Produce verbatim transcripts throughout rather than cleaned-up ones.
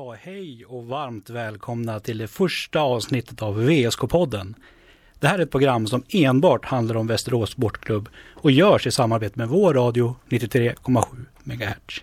Ja, hej och varmt välkomna till det första avsnittet av V S K-podden. Det här är ett program som enbart handlar om Västerås Sportklubb och görs i samarbete med vår radio nittiotre komma sju megahertz.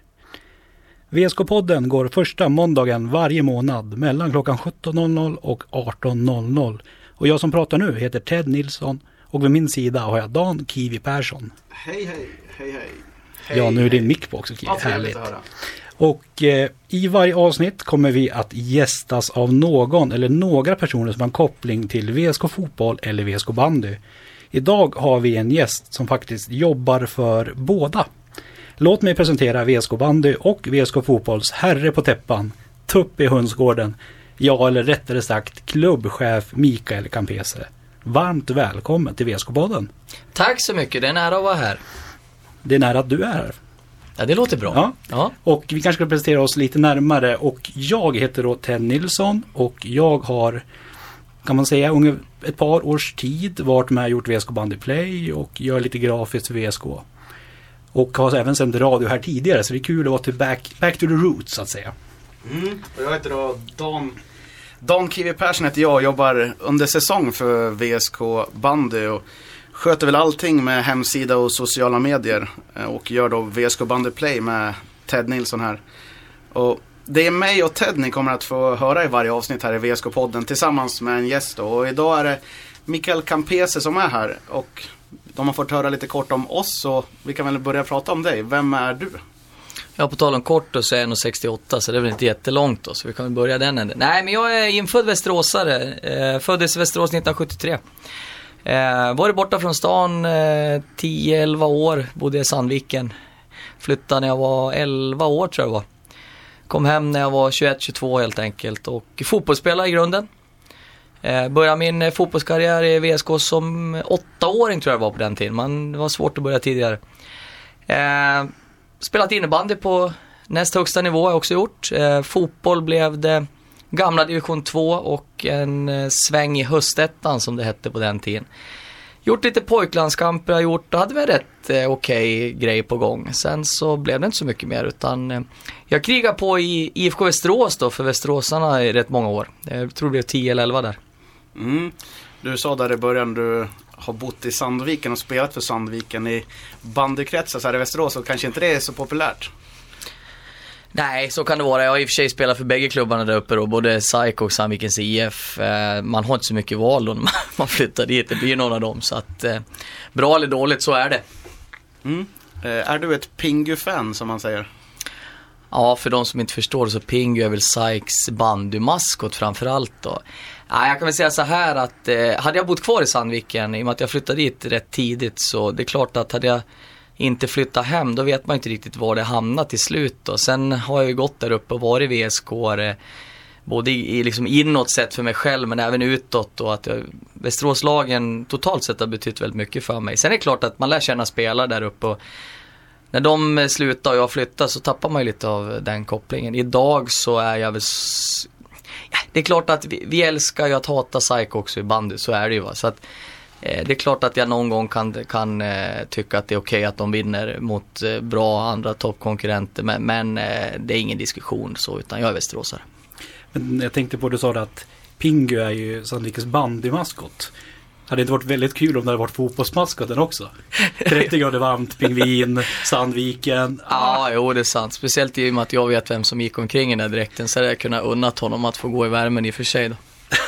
V S K-podden går första måndagen varje månad mellan klockan sjutton och arton. Och jag som pratar nu heter Ted Nilsson och vid min sida har jag Dan Kiwi Persson. Hej, hej, hej, hej. hej ja, nu är hej. din mick på också, Kiwi. Ja, härligt. Och eh, i varje avsnitt kommer vi att gästas av någon eller några personer som har en koppling till V S K fotboll eller V S K bandy. Idag har vi en gäst som faktiskt jobbar för båda. Låt mig presentera V S K bandy och V S K fotbolls herre på täppan, tupp i hönsgården, ja eller rättare sagt klubbchef Mikael Campese. Varmt välkommen till V S K-podden. Tack så mycket, det är nära att vara här. Det är nära att du är här. Ja, det låter bra. Ja. Ja. Och vi kanske ska presentera oss lite närmare. Och jag heter då Ted Nilsson och jag har, kan man säga, unge, ett par års tid varit med och gjort V S K Bandy Play och gör lite grafiskt för V S K. Och har även sänt radio här tidigare, så det är kul att vara till back, back to the roots så att säga. Mm. Och jag heter då Dan, Dan Kiwi Persson heter jag och jobbar under säsong för V S K Bandy och sköter väl allting med hemsida och sociala medier och gör då V S K Bandy Play med Ted Nilsson här. Och det är mig och Ted ni kommer att få höra i varje avsnitt här i V S K-podden tillsammans med en gäst då. Och idag är det Mikael Campese som är här och de har fått höra lite kort om oss så vi kan väl börja prata om dig. Vem är du? Ja, på tal om kort då så är jag en sextioåtta så det är väl inte jättelångt då så vi kan väl börja den änden. Nej, men jag är infödd västeråsare, eh, föddes i Västerås nittonhundrasjuttiotre. Eh, var borta från stan eh, tio elva år, bodde i Sandviken. Flyttade när jag var elva år tror jag var. Kom hem när jag var tjugoett tjugotvå helt enkelt och fotbollsspelare i grunden. Eh, började min eh, fotbollskarriär i V S K som åttaåring tror jag var på den tiden. Man, det var svårt att börja tidigare. Eh, spelat innebandy på näst högsta nivå har jag också gjort. Eh, fotboll blev det gamla division två och en eh, sväng i höstettan som det hette på den tiden. Gjort lite pojklandskamper har gjort och hade väl rätt eh, okej grej på gång. Sen så blev det inte så mycket mer utan eh, jag krigade på i I F K Västerås då för västeråsarna i rätt många år. Jag tror det blev tio eller elva där. Mm. Du sa där i början du har bott i Sandviken och spelat för Sandviken i bandykretsar så här i Västerås och kanske inte det är så populärt. Nej, så kan det vara. Jag har i och för sig spelat för bägge klubbarna där uppe då, både S A I K och Sandvikens I F. Man har inte så mycket val då när man flyttar dit. Det blir någon av dem. Så att, bra eller dåligt, så är det. Mm. Är du ett Pingu-fan som man säger? Ja, för de som inte förstår så Pingu är väl S A I Ks bandymaskot framförallt då. Ja, jag kan väl säga så här att eh, hade jag bott kvar i Sandviken i och med att jag flyttade dit rätt tidigt så det är klart att hade jag inte flytta hem, då vet man inte riktigt var det hamnar till slut då. Sen har jag ju gått där uppe och varit V S K både i, i liksom inåt sett för mig själv men även utåt och att jag, Västeråslagen totalt sett har betytt väldigt mycket för mig. Sen är det klart att man lär känna spelare där uppe och när de slutar och jag flyttar så tappar man ju lite av den kopplingen. Idag så är jag väl s- ja, det är klart att vi, vi älskar ju att hata S A I K också i bandy, så är det ju va. Så att det är klart att jag någon gång kan, kan eh, tycka att det är okej okay att de vinner mot eh, bra andra toppkonkurrenter. Men, men eh, det är ingen diskussion så, utan jag är västeråsare. Men jag tänkte på, du sa att Pingu är ju Sandvikens bandymaskot. Hade det inte varit väldigt kul om det hade varit fotbollsmaskoten också? trettio grader varmt, pingvin, Sandviken. Ja, jo det är sant. Speciellt i och med att jag vet vem som gick omkring i den här dräkten så hade jag kunnat unnat honom att få gå i värmen i och för sig då.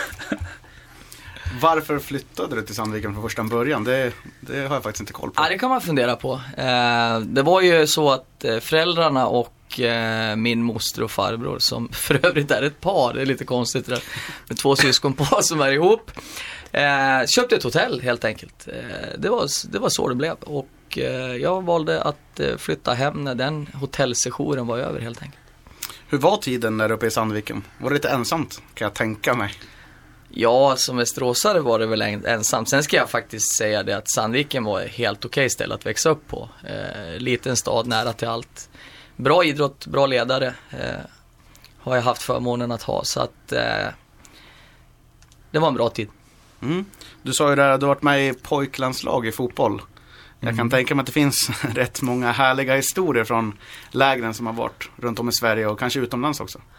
Varför flyttade du till Sandviken från första början? Det, det har jag faktiskt inte koll på. Ja, det kan man fundera på. Eh, det var ju så att eh, föräldrarna och eh, min moster och farbror, som för övrigt är ett par, det är lite konstigt där, med två syskonpar som är ihop, eh, köpte ett hotell helt enkelt. Eh, det, var, det var så det blev. Och eh, jag valde att eh, flytta hem när den hotellsessionen var över helt enkelt. Hur var tiden där uppe i Sandviken? Var det lite ensamt, kan jag tänka mig? Ja, som västeråsare var det väl ensamt. Sen ska jag faktiskt säga det att Sandviken var helt okej ställe att växa upp på. Eh, liten stad, nära till allt. Bra idrott, bra ledare eh, har jag haft förmånen att ha. Så att eh, det var en bra tid. Mm. Du sa ju där att du har varit med i pojklandslag i fotboll. Jag kan mm. tänka mig att det finns rätt många härliga historier från lägren som har varit runt om i Sverige och kanske utomlands också.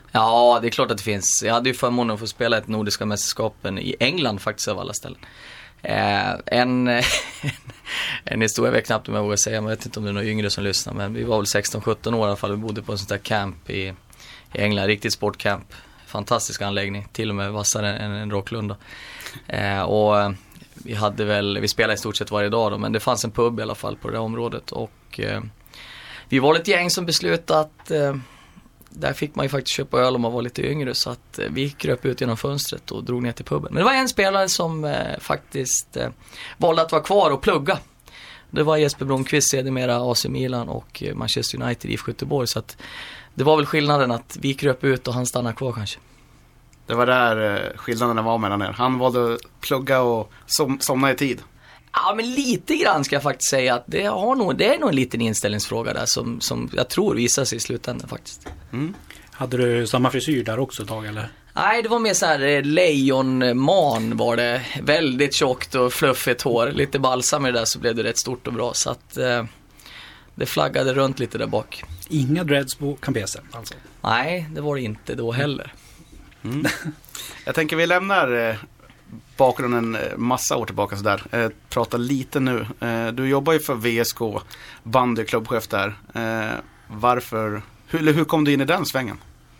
Ja, det är klart att det finns. Jag hade ju förmånen att få spela ett nordiska mästerskapen i England faktiskt av alla ställen. Eh, en, en historia vet knappt om jag vågar säga, men jag vet inte om det är några yngre som lyssnar, men vi var väl sexton sjutton år i alla fall. Vi bodde på en sån där camp i, i England, riktigt sportcamp. Fantastisk anläggning, till och med vassare än en Rocklunda. Eh, och vi hade väl, vi spelade i stort sett varje dag då, men det fanns en pub i alla fall på det där området. Och eh, vi var lite gäng som beslutade att eh, där fick man ju faktiskt köpa öl om man var lite yngre, så att eh, vi kröp ut genom fönstret och drog ner till puben. Men det var en spelare som eh, faktiskt eh, valde att vara kvar och plugga. Det var Jesper Blomqvist, sedermera A C Milan och eh, Manchester United i I F K Göteborg, så att det var väl skillnaden att vi kröp ut och han stannade kvar kanske. Det var där eh, skillnaden var mellan er. Han valde att plugga och som, somna i tid. Ja, men lite grann ska jag faktiskt säga att det, har nog, det är nog en liten inställningsfråga där som, som jag tror visar sig i slutändan faktiskt. Mm. Hade du samma frisyr där också ett tag eller? Nej, det var mer så här lejonman var det. Väldigt tjockt och fluffigt hår. Lite balsam i det där så blev det rätt stort och bra. Så att eh, det flaggade runt lite där bak. Inga dreads på Campese alltså? Nej, det var det inte då heller. Mm. Jag tänker vi lämnar eh, bakgrunden massa år tillbaka sådär. Eh, prata lite nu. Eh, du jobbar ju för V S K, bandyklubbchef där. Eh, varför, hur, hur kom du in i den svängen?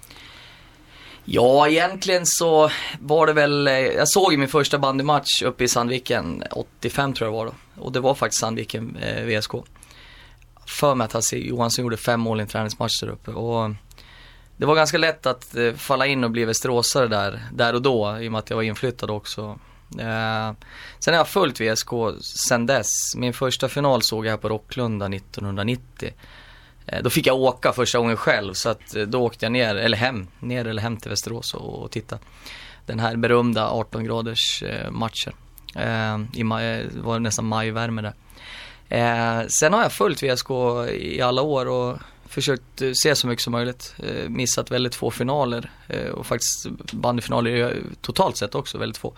Ja, egentligen så var det väl, jag såg ju min första bandymatch uppe i Sandviken, åttiofem tror jag var då. Och det var faktiskt Sandviken eh, V S K. För mig att Hasse Johansson gjorde fem mål i en träningsmatch där uppe. Och det var ganska lätt att eh, falla in och bli västeråsare där, där och då, i och med att jag var inflyttad också. Eh, sen har jag följt V S K sen dess. Min första final såg jag här på Rocklunda nittonhundranittio. Eh, då fick jag åka första gången själv, så att eh, då åkte jag ner, eller hem, ner eller hem till Västerås och, och titta. Den här berömda arton graders eh, matchen. Eh, i maj, det var nästan majvärme där. Eh, sen har jag följt V S K i alla år och försökt se så mycket som möjligt. Eh, missat väldigt få finaler eh, och faktiskt bandyfinaler totalt sett också väldigt få.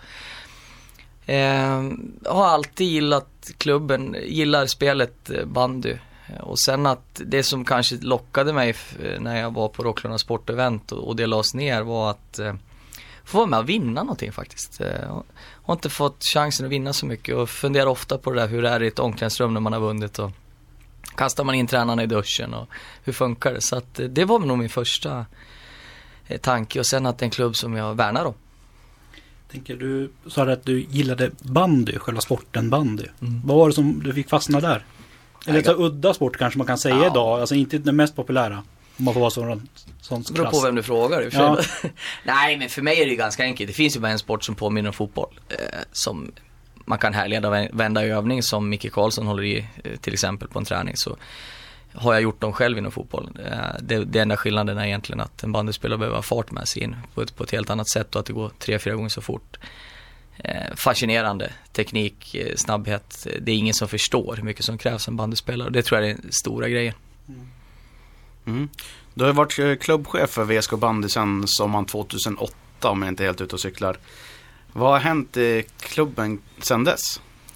Eh, har alltid gillat klubben, gillar spelet eh, bandy. Och sen att det som kanske lockade mig f- när jag var på Rocklunda sportevent och, och det lades ner var att eh, få vara med och vinna någonting faktiskt. Eh, har inte fått chansen att vinna så mycket och funderar ofta på det där, hur det är i ett omklädningsrum när man har vunnit och kastar man in tränarna i duschen och hur funkar det. Så att eh, det var nog min första eh, tanke, och sen att det är en klubb som jag värnar om. Tänker du, sa du att du gillade bandy, själva sporten bandy. Mm. Vad var det som du fick fastna där? Eller ta udda sport kanske man kan säga ja. idag. Alltså inte den mest populära. Om man får vara sån, sån Det beror på vem du frågar. Ja. Nej, men för mig är det ganska enkelt. Det finns ju bara en sport som påminner om fotboll. Eh, som man kan härleda vända i övning, som Micke Karlsson håller i eh, till exempel på en träning. Så har jag gjort dem själv inom fotboll. Eh, det, det enda skillnaden är egentligen att en bandyspelare behöver ha fart med sig in på ett, på ett helt annat sätt och att det går tre, fyra gånger så fort. Eh, fascinerande teknik, eh, snabbhet. Det är ingen som förstår hur mycket som krävs en bandyspelare. Det tror jag är den stora grejen. Mm. Du har varit klubbchef för V S K bandy sedan sommaren tjugohundraåtta, om jag inte är helt ute och cyklar. Vad har hänt i klubben sedan dess?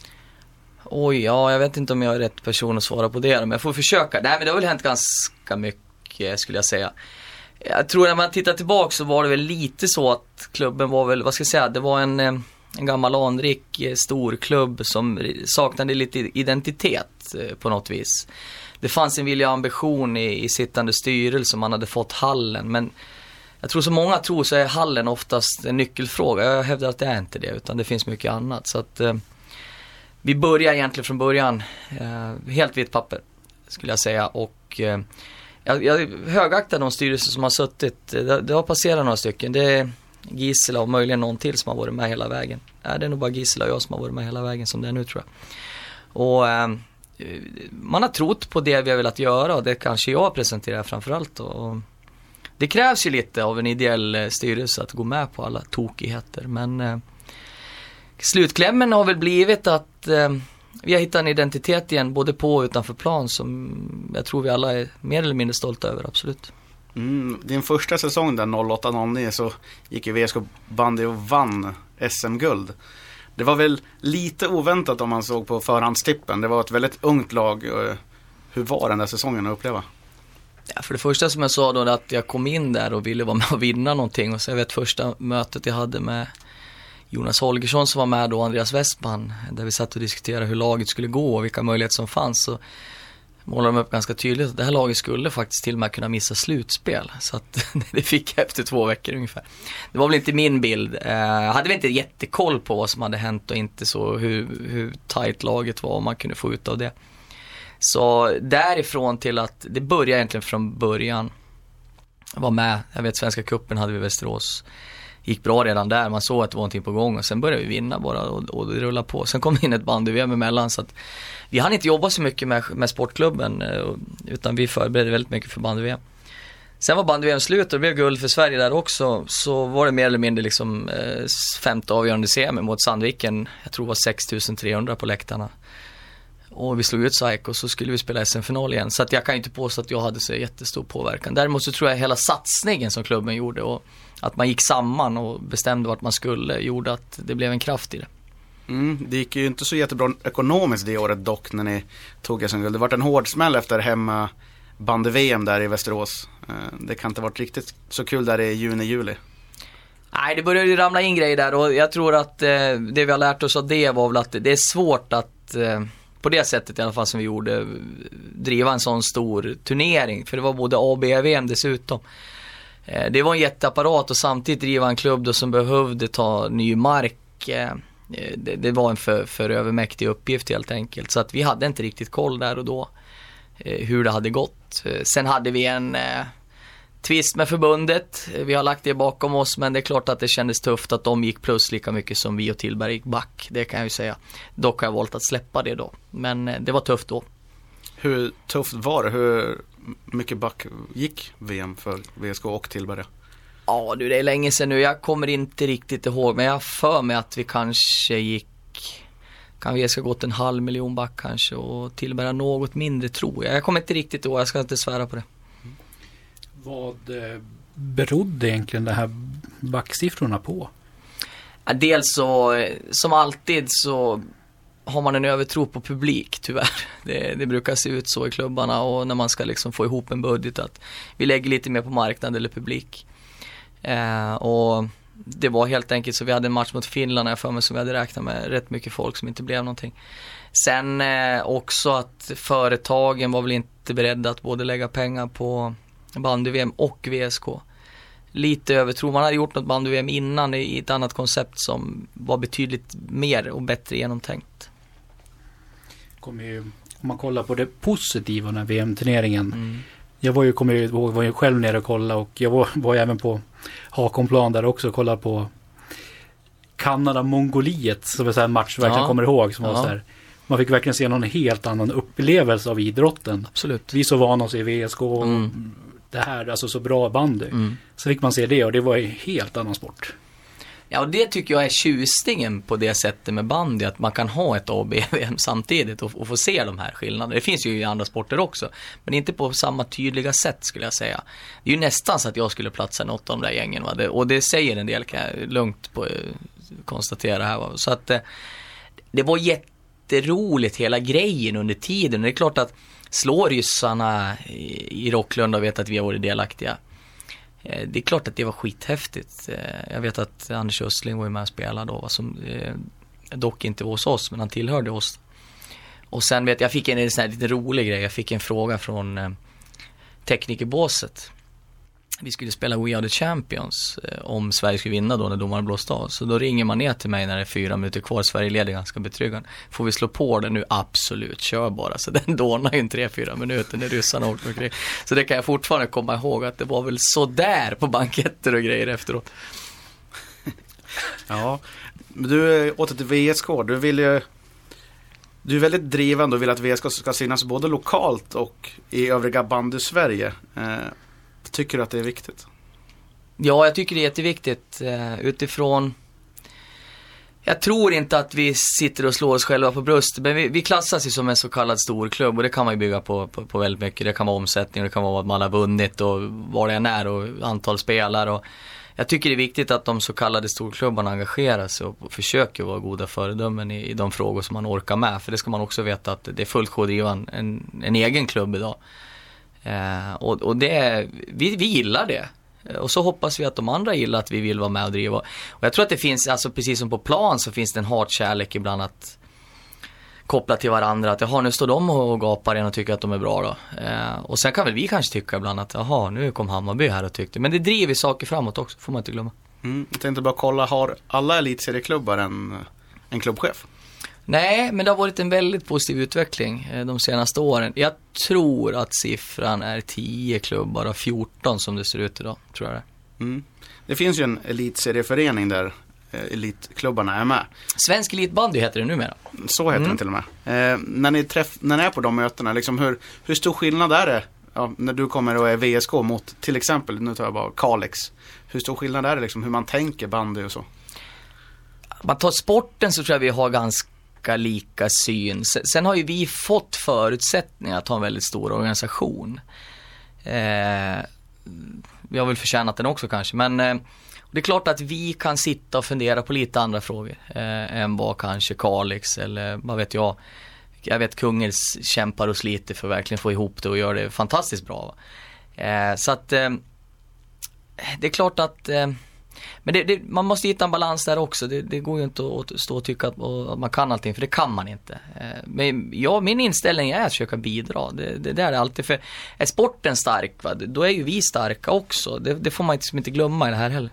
Oj, ja, jag vet inte om jag är rätt person att svara på det, men jag får försöka. Nej, men det har väl hänt ganska mycket, skulle jag säga. Jag tror när man tittar tillbaka så var det väl lite så att klubben var väl, vad ska jag säga, det var en, en gammal anrik stor klubb som saknade lite identitet på något vis. Det fanns en vilja och ambition i, i sittande styrelse, man hade fått hallen, men jag tror så många tror så är hallen oftast en nyckelfråga. Jag hävdar att det är inte det, utan det finns mycket annat. Så att eh, vi börjar egentligen från början eh, helt vitt papper, skulle jag säga. Och eh, jag, jag högaktar de styrelser som har suttit. Det, det har passerat några stycken. Det är Gisela och möjligen någon till som har varit med hela vägen. Ja, det är nog bara Gisela och jag som har varit med hela vägen som det är nu, tror jag. Och eh, man har trott på det vi har velat göra, och det kanske jag presenterar framförallt. Och det krävs ju lite av en ideell styrelse att gå med på alla tokigheter. Men eh, slutklämmen har väl blivit att eh, vi har hittat en identitet igen, både på och utanför plan, som jag tror vi alla är mer eller mindre stolta över, absolut. Mm, din första säsong där noll åtta noll nio så gick ju V S K bandy och vann S M-guld. Det var väl lite oväntat om man såg på förhandstippen. Det var ett väldigt ungt lag. Hur var den där säsongen att uppleva? Ja, för det första som jag sa då att jag kom in där och ville vara med och vinna någonting. Och så jag vet första mötet jag hade med Jonas Holgersson som var med då, Andreas Westman, där vi satt och diskuterade hur laget skulle gå och vilka möjligheter som fanns. Så målade de upp ganska tydligt att det här laget skulle faktiskt till och med kunna missa slutspel. Så att det fick jag efter två veckor ungefär. Det var väl inte min bild. Jag hade väl inte jättekoll på vad som hade hänt och inte så hur, hur tajt laget var och man kunde få ut av det. Så därifrån till att det började egentligen från början. Jag var med, jag vet Svenska cupen hade vi i Västerås. Gick bra redan där, man såg att det var någonting på gång och sen började vi vinna bara och, och det rullade på. Sen kom det in ett bandy-V M emellan så att vi hann inte jobba så mycket med, med sportklubben utan vi förberedde väldigt mycket för bandy-V M. Sen var bandy-V M slut och det blev guld för Sverige där också, så var det mer eller mindre liksom eh, femte avgörande semi mot Sandviken. Jag tror det var sex tusen trehundra på läktarna. Och vi slog ut S A I K och så skulle vi spela S M-final igen. Så att jag kan inte påstå att jag hade så jättestor påverkan. Däremot så tror jag hela satsningen som klubben gjorde och att man gick samman och bestämde vart man skulle gjorde att det blev en kraft i det. Mm, det gick ju inte så jättebra ekonomiskt det året dock när ni tog S M-guld. Det var en hård smäll efter hemma bandy-V M där i Västerås. Det kan inte ha varit riktigt så kul där i juni-juli. Nej, det började ju ramla in grejer där och jag tror att eh, det vi har lärt oss av det var väl att det är svårt att eh, på det sättet i alla fall som vi gjorde driva en sån stor turnering, för det var både A B V M dessutom. Eh, det var en jätteapparat och samtidigt driva en klubb då som behövde ta ny mark. Eh, det, det var en för, för övermäktig uppgift helt enkelt, så att vi hade inte riktigt koll där och då eh, hur det hade gått. Eh, sen hade vi en eh, tvist med förbundet. Vi har lagt det bakom oss, men det är klart att det kändes tufft att de gick plus lika mycket som vi och Tillberg gick back. Det kan jag ju säga. Dock har jag valt att släppa det då. Men det var tufft då. Hur tufft var det? Hur mycket back gick V M för V S K och Tillberg? Ja, du, det är länge sedan nu. Jag kommer inte riktigt ihåg, men jag har för mig att vi kanske gick... Kan vi ska gått en halv miljon back kanske och Tillberg något mindre tror jag. Jag kommer inte riktigt ihåg, jag ska inte svära på det. Vad berodde egentligen de här backsiffrorna på? Ja, dels så, som alltid så har man en övertro på publik tyvärr. Det, det brukar se ut så i klubbarna och när man ska liksom få ihop en budget att vi lägger lite mer på marknad eller publik. Eh, och det var helt enkelt så vi hade en match mot Finland jag för mig som vi hade räknat med rätt mycket folk som inte blev någonting. Sen eh, också att företagen var väl inte beredda att både lägga pengar på bandy-V M och V S K. Lite övertro. Man hade gjort något bandy-V M innan i ett annat koncept som var betydligt mer och bättre genomtänkt. Kommer ju, om man kollar på det positiva när V M-turneringen. Mm. Jag var ju, kommer ju, var ju själv nere och kollade och jag var, var ju även på Hakonplan där också och kollade på Kanada-Mongoliet som är så här match verkligen ja. kommer ihåg som ja. var så här. Man fick verkligen se någon helt annan upplevelse av idrotten. Absolut. Vi så vana oss i V S K och mm. det här, alltså så bra bandy. Mm. Så fick man se det och det var en helt annan sport. Ja, och det tycker jag är tjusningen på det sättet med bandy, att man kan ha ett A B V M samtidigt och, och få se de här skillnaderna. Det finns ju i andra sporter också, men inte på samma tydliga sätt skulle jag säga. Det är ju nästan så att jag skulle platsa i något av de där gängen, va? Det, och det säger en del, kan jag lugnt på, konstatera här. Va? Så att det var jätteroligt hela grejen under tiden. Det är klart att slå ryssarna i, i Rocklunda och vet att vi har varit delaktiga. Det är klart att det var skithäftigt. Jag vet att Anders Östling var ju med och spelade då, som dock inte var hos oss, men han tillhörde oss. Och sen vet jag, fick en, en sån här lite rolig grej. Jag fick en fråga från teknikerbåset. Vi skulle spela We Are The Champions om Sverige skulle vinna då när domaren blåste av. Så då ringer man ner till mig när det är fyra minuter kvar. Sverige leder ganska betryggande. Får vi slå på det nu? Absolut, kör bara. Så den dånar ju en tre fyra minuter när ryssarna åker omkring. Så det kan jag fortfarande komma ihåg att det var väl så där på banketter och grejer efteråt. Ja, men du åter till V S K. Du vill ju... Du är väldigt drivande och vill att V S K ska synas både lokalt och i övriga bandy Sverige. Eh, tycker du att det är viktigt? Ja, jag tycker det är jätteviktigt eh, utifrån... Jag tror inte att vi sitter och slår oss själva på bröst, men vi, vi klassas ju som en så kallad stor klubb och det kan man ju bygga på, på, på väldigt mycket. Det kan vara omsättning och det kan vara att man har vunnit och var det än är och antal spelare. Och jag tycker det är viktigt att de så kallade storklubbarna engagerar sig och försöker vara goda föredömen i, i de frågor som man orkar med. För det ska man också veta att det är fullt sjå att driva en, en, en egen klubb idag. Eh, och och det, vi, vi gillar det. Och så hoppas vi att de andra gillar att vi vill vara med och driva. Och jag tror att det finns, alltså precis som på plan så finns det en hatkärlek ibland att koppla till varandra. Att jaha, nu står de och gapar igen och tycker att de är bra då. Eh, och sen kan väl vi kanske tycka ibland att jaha, nu kom Hammarby här och tyckte. Men det driver saker framåt också, får man inte glömma. Mm, jag tänkte bara kolla, har alla elitserieklubbar en, en klubbchef? Nej, men det har varit en väldigt positiv utveckling eh, de senaste åren. Jag tror att siffran är tio klubbar av fjorton som det ser ut idag, tror jag det. Mm. Det finns ju en elitserieförening där eh, elitklubbarna är med. Svensk elitbandy heter det numera. Så heter Mm. den till och med. Eh, när, ni träff, när ni är på de mötena, liksom, hur, hur stor skillnad är det ja, när du kommer och är V S K mot till exempel, nu tar jag bara Kalix. Hur stor skillnad är det liksom, hur man tänker bandy och så? Man tar sporten så tror jag vi har ganska lika syn. Sen har ju vi fått förutsättningar att ha en väldigt stor organisation. Eh, vi har väl förtjänat den också kanske. Men eh, det är klart att vi kan sitta och fundera på lite andra frågor eh, än vad kanske Kalix eller vad vet jag. Jag vet Kungälvs kämpar och sliter för att verkligen få ihop det och göra det fantastiskt bra. Eh, så att eh, det är klart att eh, men det, det, man måste hitta en balans där också. Det, det går ju inte att stå och tycka att, att man kan allting, för det kan man inte. Men ja, min inställning är att försöka bidra. Det, det där är alltid, för är sporten stark, va, då är ju vi starka också. Det, det får man inte, inte glömma i det här heller.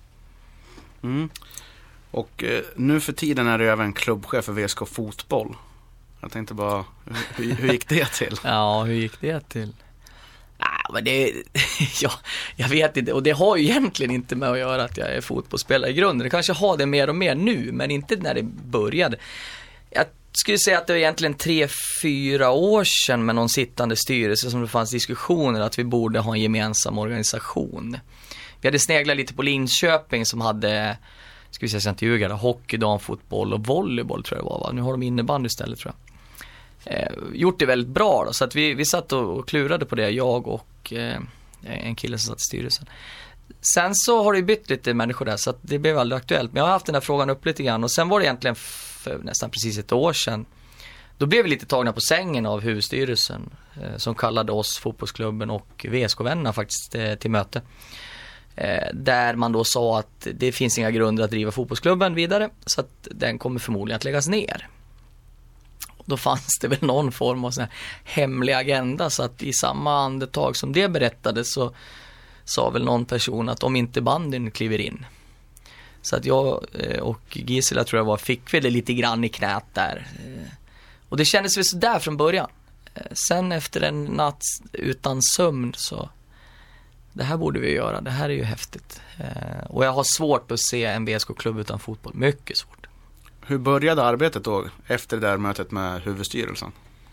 Mm. Och eh, nu för tiden är det ju även klubbchef för V S K Fotboll. Jag tänkte bara, hur, hur gick det till? Ja, hur gick det till? Ah, men det, ja, jag vet inte, och det har ju egentligen inte med att göra att jag är fotbollsspelare i grunden. Det kanske har det mer och mer nu, men inte när det började. Jag skulle säga att det var egentligen tre, fyra år sedan med någon sittande styrelse som det fanns diskussioner att vi borde ha en gemensam organisation. Vi hade sneglat lite på Linköping som hade, ska vi säga sen till ljuga, hockey, damfotboll och volleyboll tror jag det var, va? Nu har de innebandy istället tror jag. Eh, gjort det väldigt bra då, så att vi, vi satt och, och klurade på det, jag och eh, en kille som satt i styrelsen. Sen så har det bytt lite människor där, så att det blev aldrig aktuellt, men jag har haft den här frågan upp lite grann. Och sen var det egentligen för nästan precis ett år sedan, då blev vi lite tagna på sängen av huvudstyrelsen eh, som kallade oss, fotbollsklubben och V S K-vännerna faktiskt eh, till möte. Eh, där man då sa att det finns inga grunder att driva fotbollsklubben vidare, så att den kommer förmodligen att läggas ner. Då fanns det väl någon form av sån här hemlig agenda, så att i samma andetag som det berättades så sa väl någon person att om inte bandyn kliver in. Så att jag och Gisela tror jag var, fick väl det lite grann i knät där. Och det kändes väl så där från början. Sen efter en natt utan sömn så det här borde vi göra, det här är ju häftigt. Och jag har svårt att se en V S K-klubb utan fotboll, mycket svårt. Hur började arbetet då efter det där mötet med huvudstyrelsen?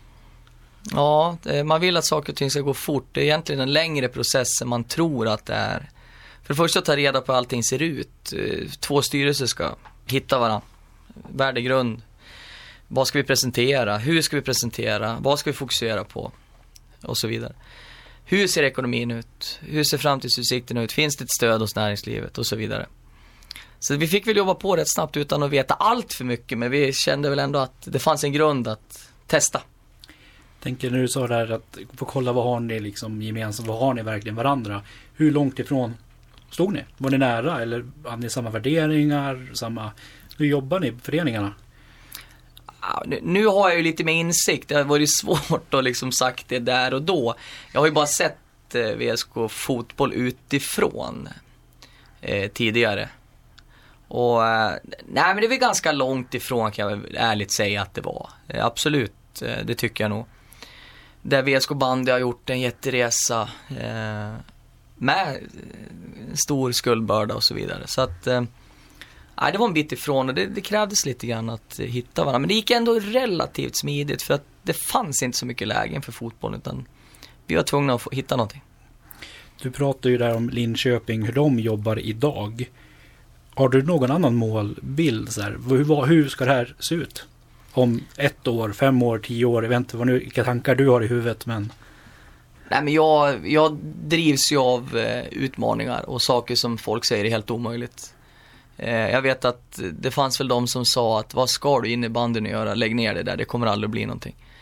Ja, man vill att saker och ting ska gå fort. Det är egentligen en längre process än man tror att det är. För det första, ta reda på hur allting ser ut. Två styrelser ska hitta varandra. Värdegrund. Vad ska vi presentera? Hur ska vi presentera? Vad ska vi fokusera på? Och så vidare. Hur ser ekonomin ut? Hur ser framtidsutsikterna ut? Finns det ett stöd hos näringslivet? Och så vidare. Så vi fick väl jobba på rätt snabbt utan att veta allt för mycket. Men vi kände väl ändå att det fanns en grund att testa. Tänker när du sa där att få kolla vad har ni liksom gemensamt, vad har ni verkligen varandra? Hur långt ifrån stod ni? Var ni nära eller hade ni samma värderingar? Samma, hur jobbar ni i föreningarna? Ja, nu, nu har jag ju lite mer insikt. Det har varit svårt att liksom sagt det där och då. Jag har ju bara sett eh, V S K fotboll utifrån eh, tidigare. Och eh, nej, men det är väl ganska långt ifrån, kan jag ärligt säga att det var. Eh, absolut, eh, det tycker jag nog. Där V S K bandy har gjort en jätteresa eh, med stor skuldbörda och så vidare. Så att eh, nej, det var en bit ifrån och det, det krävdes lite grann att hitta varandra. Men det gick ändå relativt smidigt för att det fanns inte så mycket lägen för fotboll, utan vi var tvungna att få, hitta någonting. Du pratar ju där om Linköping, hur de jobbar idag. Har du någon annan målbild? Så här? Hur, hur ska det här se ut? Om ett år, fem år, tio år, jag vet inte vad nu, vilka tankar du har i huvudet, men... Nej, men jag, jag drivs ju av eh, utmaningar och saker som folk säger är helt omöjligt. Eh, jag vet att det fanns väl de som sa att vad ska du in i banden och göra? Lägg ner det där, det kommer aldrig bli någonting.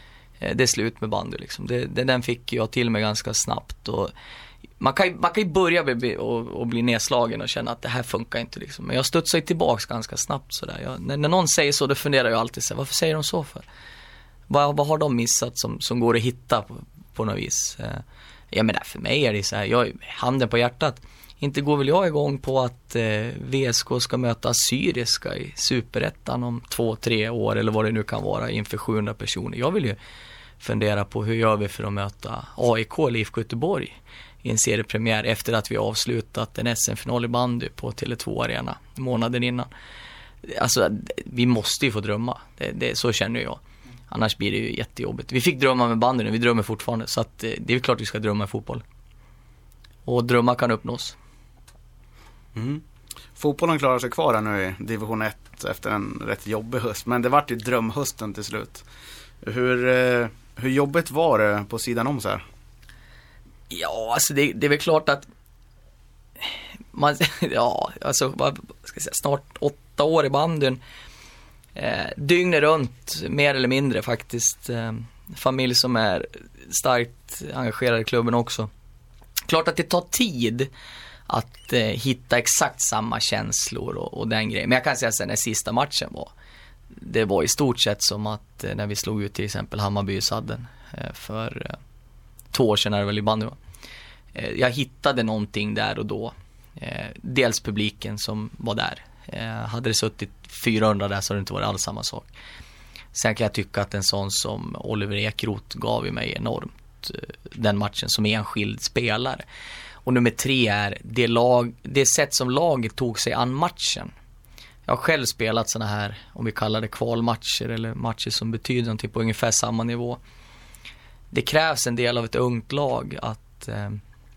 Det är slut med bandy liksom. Det, det, den fick jag till mig ganska snabbt. Och man, kan, man kan ju börja bli, och, och bli nedslagen och känna att det här funkar inte liksom. Men jag studsar ju tillbaks ganska snabbt sådär. Jag, när, när någon säger så, då funderar jag alltid så här, varför säger de så för? Vad, vad har de missat som, som går att hitta på, på något vis? Ja, men för mig är det så här, jag, handen på hjärtat. Inte går väl jag igång på att eh, V S K ska möta Syriska i Superettan om två, tre år eller vad det nu kan vara inför sjuhundra personer. Jag vill ju fundera på hur gör vi för att möta A I K eller I F K Göteborg i en seriepremiär efter att vi avslutat en S M-final i bandy på Tele två Arena månaden innan. Alltså, vi måste ju få drömma. Det, det, så känner jag. Annars blir det ju jättejobbigt. Vi fick drömma med bandy nu, vi drömmer fortfarande. Så att, det är klart vi ska drömma i fotboll. Och drömmar kan uppnås. Mm. Fotbollen klarar sig kvar här nu i division ett efter en rätt jobbig höst. Men det vart ju drömhösten till slut. Hur, eh, hur jobbigt var det på sidan om så här? Ja, alltså det, det är väl klart att man, ja, alltså vad ska jag säga, snart åtta år i bandyn. Eh, dygnet runt, mer eller mindre faktiskt. Eh, familj som är starkt engagerad i klubben också. Klart att det tar tid att eh, hitta exakt samma känslor och, och den grejen. Men jag kan säga sen när sista matchen var, det var i stort sett som att eh, när vi slog ut till exempel Hammarby i Sadden eh, för eh, två år sedan är det väl i bandy. Eh, jag hittade någonting där och då. Eh, dels publiken som var där. Eh, hade det suttit fyrahundra där så hade det inte varit alls samma sak. Sen kan jag tycka att en sån som Oliver Ekroth gav i mig enormt eh, den matchen som enskild spelare. Och nummer tre är det, lag, det sätt som laget tog sig an matchen. Jag har själv spelat såna här, om vi kallar det kvalmatcher eller matcher som betyder någonting på ungefär samma nivå. Det krävs en del av ett ungt lag att, eh,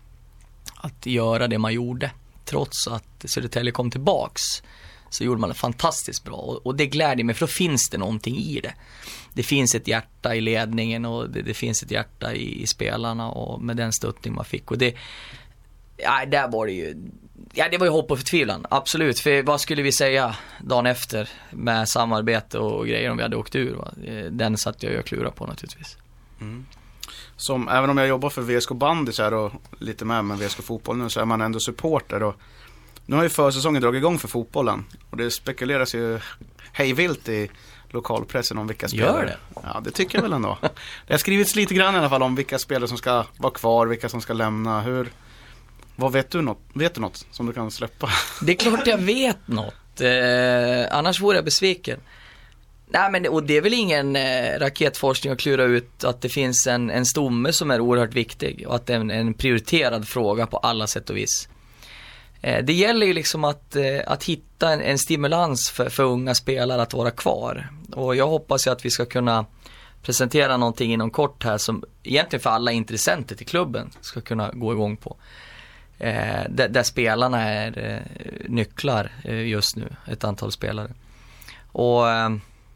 att göra det man gjorde. Trots att Södertälje kom tillbaks så gjorde man det fantastiskt bra. Och, och det glädjer mig, för då finns det någonting i det. Det finns ett hjärta i ledningen och det, det finns ett hjärta i, i spelarna och med den stöttning man fick. Och det, ja, där var det ju, ja, det var ju hopp och förtvivlan, absolut. För vad skulle vi säga dagen efter med samarbete och grejer om vi hade åkt ur? Va? Den satt jag ju och klura på naturligtvis. Mm. Som, även om jag jobbar för V S K bandy så här och lite med med V S K fotboll nu, så är man ändå supporter. Och nu har ju försäsongen dragit igång för fotbollen och det spekuleras ju hejvilt i lokalpressen om vilka spelare. Gör det? Ja, det tycker jag väl ändå. Det har skrivits lite grann i alla fall om vilka spelare som ska vara kvar, vilka som ska lämna. Hur, vad vet du något? Vet du något som du kan släppa? Det är klart jag vet något. Eh, annars vore jag besviken. Nej, men och det är väl ingen eh, raketforskning att klura ut att det finns en, en stomme som är oerhört viktig och att det är en, en prioriterad fråga på alla sätt och vis. Eh, det gäller ju liksom att, eh, att hitta en, en stimulans för, för unga spelare att vara kvar. Och jag hoppas ju att vi ska kunna presentera någonting inom kort här som egentligen för alla intressenter till klubben ska kunna gå igång på. Eh, där, där spelarna är eh, nycklar eh, just nu, ett antal spelare. Och eh,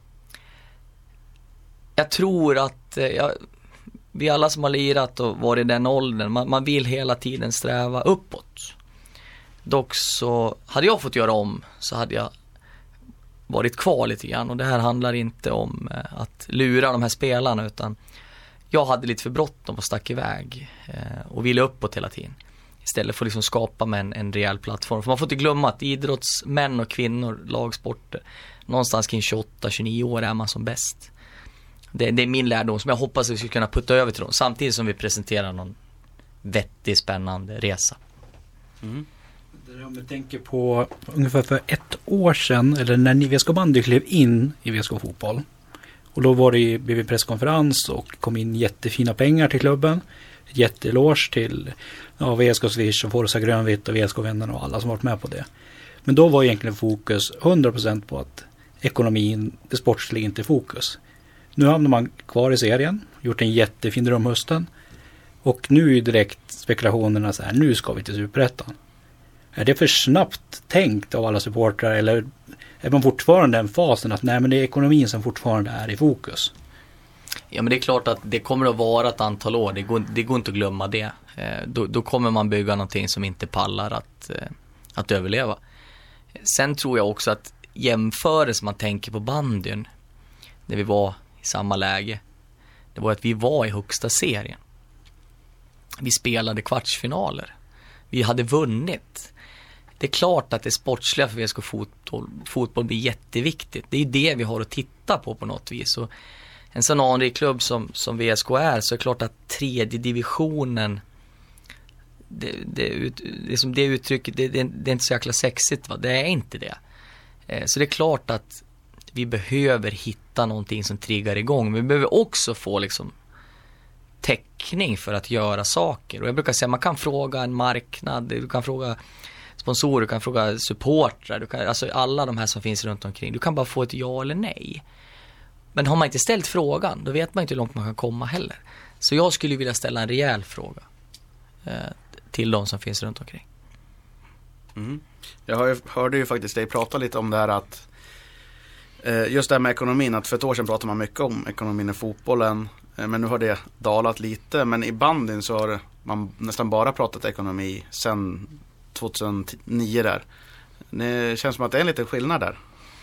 jag tror att eh, jag, vi alla som har lirat och varit i den åldern, man, man vill hela tiden sträva uppåt. Dock så hade jag fått göra om så hade jag varit kvar lite grann. Och det här handlar inte om eh, att lura de här spelarna, utan jag hade lite för bråttom och stack iväg eh, och ville uppåt hela tiden. Istället för att liksom skapa med en, en rejäl plattform. För man får inte glömma att idrottsmän och kvinnor, lagsporter, någonstans kring tjugoåtta till tjugonio år är man som bäst. Det, det är min lärdom som jag hoppas att vi ska kunna putta över till dem. Samtidigt som vi presenterar någon vettig, spännande resa. Mm. Om vi tänker på ungefär för ett år sedan, eller när V S K bandy klev in i V S K fotboll. Och då var det, blev det presskonferens och kom in jättefina pengar till klubben. Jätteeloge till ja, V S K Swish och Forza Grönvitt och V S K-vännerna och alla som varit med på det. Men då var egentligen fokus hundra procent på att ekonomin, det sportsliga, inte är fokus. Nu hamnar man kvar i serien, gjort en jättefin drömhösten. Och nu är ju direkt spekulationerna så här, nu ska vi till Superettan. Är det för snabbt tänkt av alla supportrar, eller är man fortfarande den fasen att nej, men det är ekonomin som fortfarande är i fokus? Ja, men det är klart att det kommer att vara ett antal år. Det går, det går inte att glömma det. Eh, då, då kommer man bygga någonting som inte pallar att, eh, att överleva. Sen tror jag också att jämförelse man tänker på bandyn när vi var i samma läge. det var att vi var i högsta serien. Vi spelade kvartsfinaler. Vi hade vunnit. Det är klart att det sportsliga för V S K fotboll, fotboll blir jätteviktigt. Det är det vi har att titta på på något vis. Och en sån anrik klubb som, som V S K är, så är det klart att tredje divisionen, det, det, det, som det uttrycket, det, det, det är inte så jäkla sexigt, va? Det är inte det. Eh, så det är klart att vi behöver hitta någonting som triggar igång. Men vi behöver också få liksom täckning för att göra saker. Och jag brukar säga, man kan fråga en marknad, du kan fråga sponsorer, du kan fråga supportrar, du kan, alltså alla de här som finns runt omkring. Du kan bara få ett ja eller nej. Men har man inte ställt frågan, då vet man inte hur långt man kan komma heller. Så jag skulle vilja ställa en rejäl fråga eh, till de som finns runt omkring. Mm. Jag hör, hörde ju faktiskt dig prata lite om det här att eh, just det här med ekonomin, att för ett år sedan pratade man mycket om ekonomin i fotbollen, eh, men nu har det dalat lite. Men i bandyn så har man nästan bara pratat ekonomi sedan tjugohundranio där. Det känns som att det är en liten skillnad där.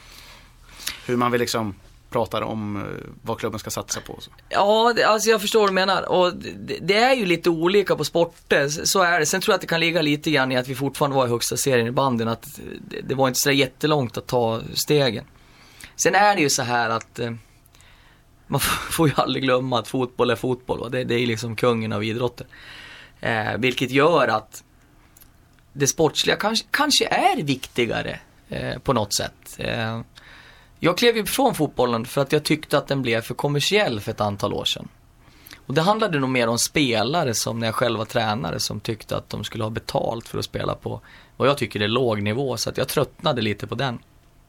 Hur man vill liksom pratar om vad klubben ska satsa på. Så. Ja, det, alltså jag förstår vad du menar. Och det, det är ju lite olika på sporter, så är det. Sen tror jag att det kan ligga lite grann i att vi fortfarande var i högsta serien i bandyn, att det, det var inte så jättelångt att ta stegen. Sen är det ju så här att eh, man får ju aldrig glömma att fotboll är fotboll. Va? Det, det är liksom kungen av idrotten. Eh, vilket gör att det sportsliga kanske, kanske är viktigare eh, på något sätt. Eh, Jag klev ju från fotbollen för att jag tyckte att den blev för kommersiell för ett antal år sedan. Och det handlade nog mer om spelare som när jag själv var tränare som tyckte att de skulle ha betalt för att spela på vad jag tycker är låg nivå. Så att jag tröttnade lite på den.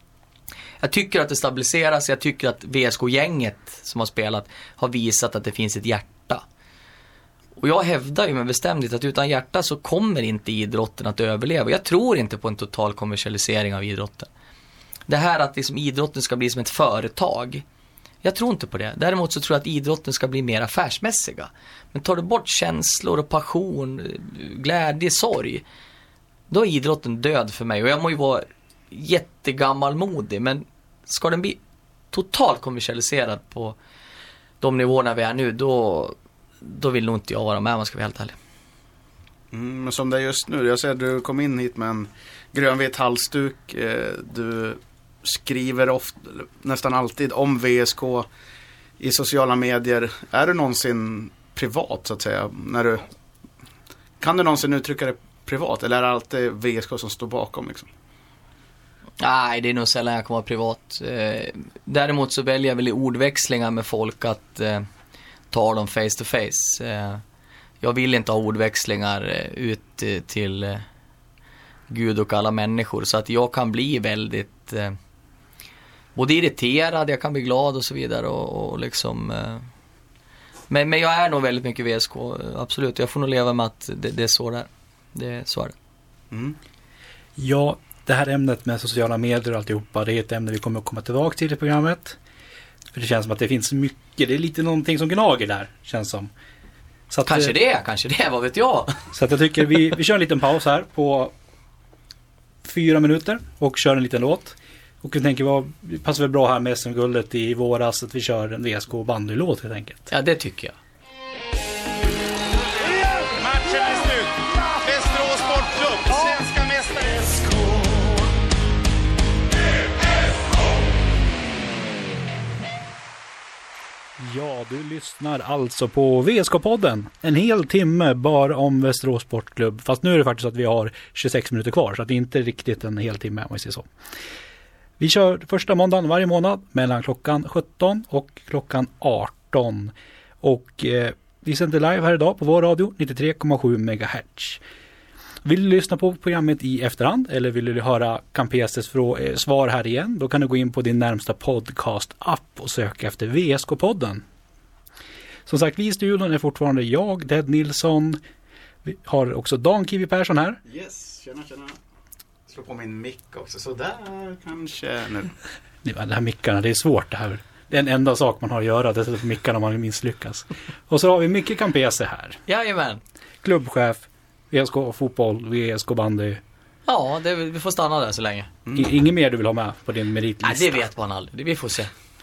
Jag tycker att det stabiliseras. Jag tycker att V S K-gänget som har spelat har visat att det finns ett hjärta. Och jag hävdar ju med bestämdhet att utan hjärta så kommer inte idrotten att överleva. Jag tror inte på en total kommersialisering av idrotten. Det här att liksom idrotten ska bli som ett företag, jag tror inte på det. Däremot så tror jag att idrotten ska bli mer affärsmässiga. Men tar du bort känslor och passion, glädje, sorg, då är idrotten död för mig. Och jag må ju vara jättegammalmodig, men ska den bli totalt kommersialiserad på de nivåerna vi är nu, då, då vill nog inte jag vara med, om man ska vara helt ärlig. Mm, men som det är just nu, jag ser att du kom in hit med en grönvit halsduk, eh, du skriver ofta, nästan alltid om V S K i sociala medier. Är du någonsin privat så att säga? När du, kan du någonsin uttrycka det privat, eller är det alltid V S K som står bakom liksom? Nej, det är nog sällan jag kommer vara privat. Eh, däremot så väljer jag väl i ordväxlingar med folk att eh, ta dem face to face. Eh, jag vill inte ha ordväxlingar eh, ut eh, till eh, Gud och alla människor, så att jag kan bli väldigt eh, både irriterad, jag kan bli glad och så vidare och, och liksom eh, men, men jag är nog väldigt mycket V S K, absolut. Jag får nog leva med att det, det är så där. Det är så är det. Mm. Ja, det här ämnet med sociala medier och alltihopa, det är ett ämne vi kommer att komma tillbaka till i programmet. För det känns som att det finns mycket, det är lite någonting som gnager där, känns som. Så att, kanske det, kanske det, vad vet jag. Så att jag tycker vi, vi kör en liten paus här på fyra minuter och kör en liten låt. Och vi tänker, vad passar väl bra här med S M-guldet i våras, att vi kör en V S K-bandylåt helt enkelt. Ja, det tycker jag. Matchen är slut. Västerås Sportklubb, svenska mästare. Ja, du lyssnar alltså på V S K-podden. En hel timme bara om Västerås Sportklubb. Fast nu är det faktiskt att vi har tjugosex minuter kvar, så att det är inte riktigt en hel timme om vi säger så. Vi kör första måndagen varje månad mellan klockan sjutton och klockan arton. Och eh, vi sänder live här idag på vår radio nittiotre komma sju megahertz. Vill du lyssna på programmet i efterhand eller vill du höra Campeses frå- svar här igen, då kan du gå in på din närmsta podcast-app och söka efter V S K-podden. Som sagt, vi i studion är fortfarande jag, Ted Nilsson. Vi har också Dan Kiwi Persson här. Yes, tjena, tjena. Slå på min mick också, så där kanske nu. Det här mickarna, det är svårt det här. Det är en enda sak man har att göra, det är på mickarna man misslyckas. Och så har vi Micke Campese här. Jajamän. Klubbchef, V S K fotboll, V S K bandy. Ja, det, vi får stanna där så länge. Mm. Inget mer du vill ha med på din meritlista? Nej, det vet man aldrig. Vi får se.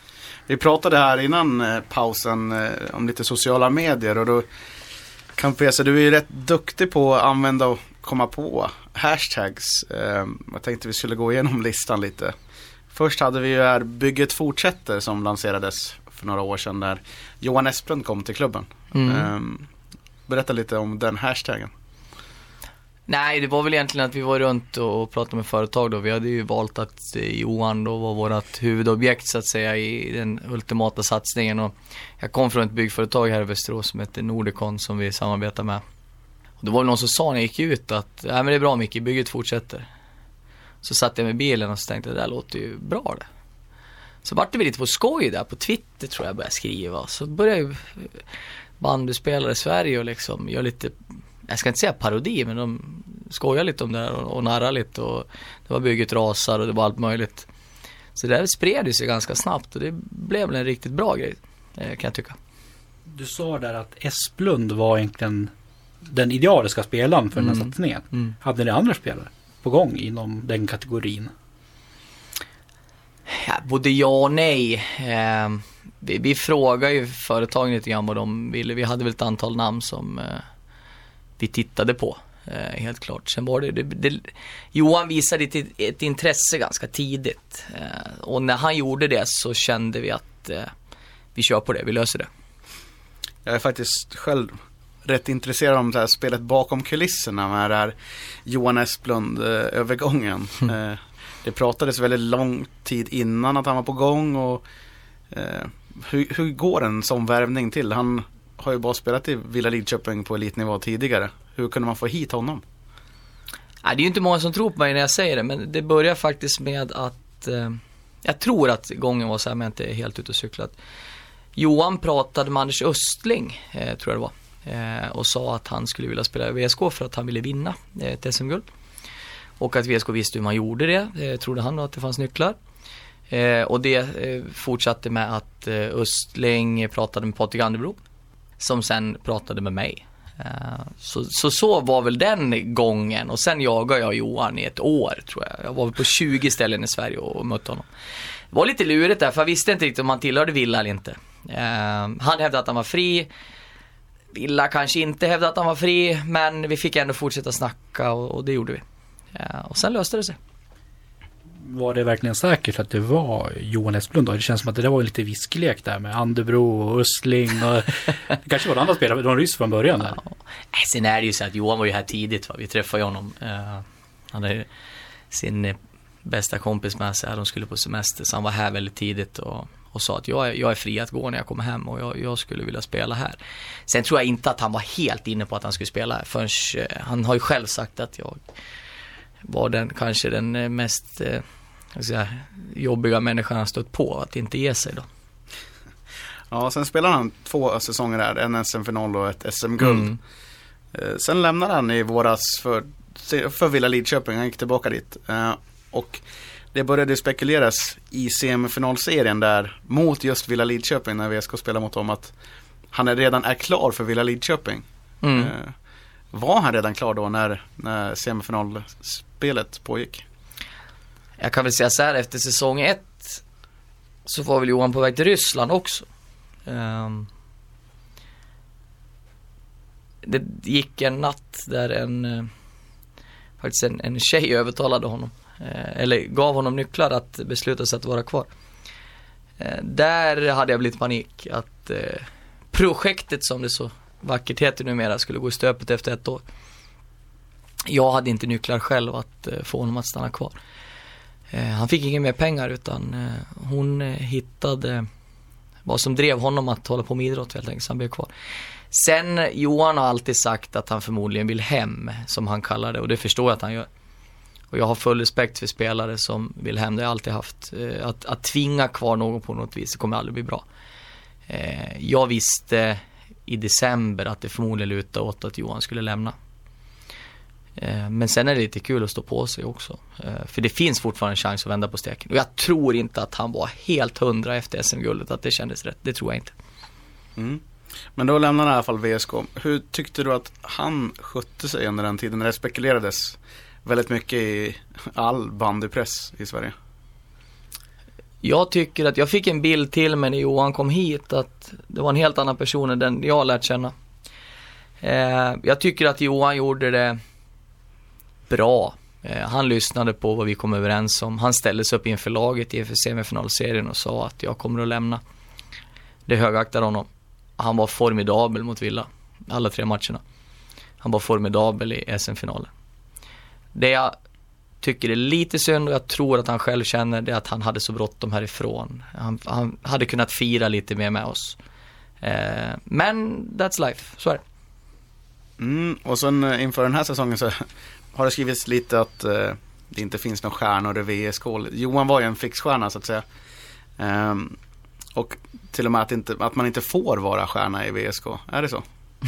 Vi pratade här innan eh, pausen eh, om lite sociala medier och då kan P C, du är ju rätt duktig på att använda och komma på hashtags. Eh, jag tänkte vi skulle gå igenom listan lite. Först hade vi ju här Bygget fortsätter som lanserades för några år sedan där Johan Esplund kom till klubben. Mm. Eh, berätta lite om den hashtaggen. Nej, det var väl egentligen att vi var runt och pratade med företag då. Vi hade ju valt att Johan då var vårt huvudobjekt så att säga i den ultimata satsningen. Och jag kom från ett byggföretag här i Västerås som heter Nordicon som vi samarbetar med. Och det var väl någon som sa när jag gick ut att nej men det är bra Micke, bygget fortsätter. Så satt jag med bilen och så tänkte det där låter ju bra det. Så vart det lite på skoj där på Twitter tror jag började skriva. Så började jag bandyspelare i Sverige och liksom gör lite, jag ska inte säga parodi, men de skojar lite om det här och, och narrar lite och det var bygget rasar och det var allt möjligt. Så det där spred sig ganska snabbt och det blev en riktigt bra grej kan jag tycka. Du sa där att Esplund var egentligen den idealiska spelaren för den här Mm. satsningen. Mm. Hade ni andra spelare på gång inom den kategorin? Ja, både ja och nej. Eh, vi, vi frågade ju företagen lite grann vad de ville. Vi hade väl ett antal namn som eh, vi tittade på, eh, helt klart. Sen var det, det, det Johan visade ett, ett intresse ganska tidigt. Eh, och när han gjorde det så kände vi att eh, vi kör på det, vi löser det. Jag är faktiskt själv rätt intresserad om det här spelet bakom kulisserna med det här Johan Esplund eh, övergången. Mm. Eh, det pratades väldigt lång tid innan att han var på gång och eh, hur, hur går en sån värvning till? Han har ju bara spelat i Villa Lidköping på elitnivå tidigare. Hur kunde man få hit honom? Nej, det är ju inte många som tror på mig när jag säger det, men det börjar faktiskt med att eh, jag tror att gången var så här, men jag inte är helt ute och cyklat. Johan pratade med Anders Östling, eh, tror jag det var. Eh, och sa att han skulle vilja spela i V S K för att han ville vinna eh, ett S M-guld. Och att V S K visste hur man gjorde det. Eh, trodde han då att det fanns nycklar. Eh, och det eh, fortsatte med att eh, Östling pratade med Patrik Anderbro. Som sen pratade med mig. Eh, så, så så var väl den gången. Och sen jagade jag Johan i ett år tror jag. Jag var på tjugo ställen i Sverige och, och mötte honom. Det var lite lurigt där för jag visste inte riktigt om han tillhörde Villa eller inte. Eh, han hävdade att han var fri. Villa kanske inte hävdade att han var fri, men vi fick ändå fortsätta snacka och, och det gjorde vi. Ja, och sen löste det sig. Var det verkligen säkert att det var Johan Esplund då? Det känns som att det där var lite visklek där med Anderbro och Östling och det kanske var det andra spelare, de ryss från början där. Ja. Sen är det ju så att Johan var ju här tidigt va? Vi träffade honom. Uh, han hade sin uh, bästa kompis med sig, de skulle på semester så han var här väldigt tidigt och och sa att jag är, jag är fri att gå när jag kommer hem och jag, jag skulle vilja spela här. Sen tror jag inte att han var helt inne på att han skulle spela här förrän eh, han har ju själv sagt att jag var den kanske den eh, mest eh, jag ska säga, jobbiga människan han stött på att inte ge sig då. Ja, sen spelade han två säsonger där, en S M-final och ett S M-guld. Mm. Eh, sen lämnade han i våras för, för Villa Lidköping, han gick tillbaka dit. Eh, och det började spekuleras i semifinalserien där mot just Villa Lidköping när V S K spelar mot dem att han är redan är klar för Villa Lidköping. Mm. Eh, var han redan klar då när, när semifinalspelet pågick? Jag kan väl säga så här, efter säsong ett så var väl Johan på väg till Ryssland också. Um, det gick en natt där en uh, faktiskt en, en tjej övertalade honom eller gav honom nycklar att besluta sig att vara kvar. Där hade jag blivit panik att eh, projektet som det så vackert heter numera skulle gå i stöpet efter ett år. Jag hade inte nycklar själv att eh, få honom att stanna kvar. Eh, han fick inga mer pengar utan eh, hon eh, hittade vad som drev honom att hålla på med idrott helt enkelt så han blev kvar. Sen Johan har alltid sagt att han förmodligen vill hem som han kallar det och det förstår jag att han gör. Och jag har full respekt för spelare som vill hem. Det har jag alltid haft. Att, att tvinga kvar någon på något vis, det kommer aldrig bli bra. Jag visste i december att det förmodligen lutade åt att Johan skulle lämna. Men sen är det lite kul att stå på sig också. För det finns fortfarande en chans att vända på steken. Och jag tror inte att han var helt hundra efter S M-guldet, att det kändes rätt. Det tror jag inte. Mm. Men då lämnade i alla fall V S K. Hur tyckte du att han skötte sig under den tiden när det spekulerades väldigt mycket i all bandypress i Sverige? Jag tycker att jag fick en bild till mig när Johan kom hit att det var en helt annan person än den jag har lärt känna. Eh, jag tycker att Johan gjorde det bra. Eh, han lyssnade på vad vi kom överens om. Han ställde sig upp inför laget i semifinalserien och sa att jag kommer att lämna. Det högaktar honom. Han var formidabel mot Villa. Alla tre matcherna. Han var formidabel i S M-finalen. Det jag tycker är lite synd och jag tror att han själv känner det att han hade så bråttom härifrån. Han, han hade kunnat fira lite mer med oss. Eh, men that's life, så är det. Mm, och sen inför den här säsongen så har det skrivits lite att eh, det inte finns några stjärnor i V S K. Johan var ju en fixstjärna så att säga. Um, och till och med att, inte, att man inte får vara stjärna i V S K. Är det så?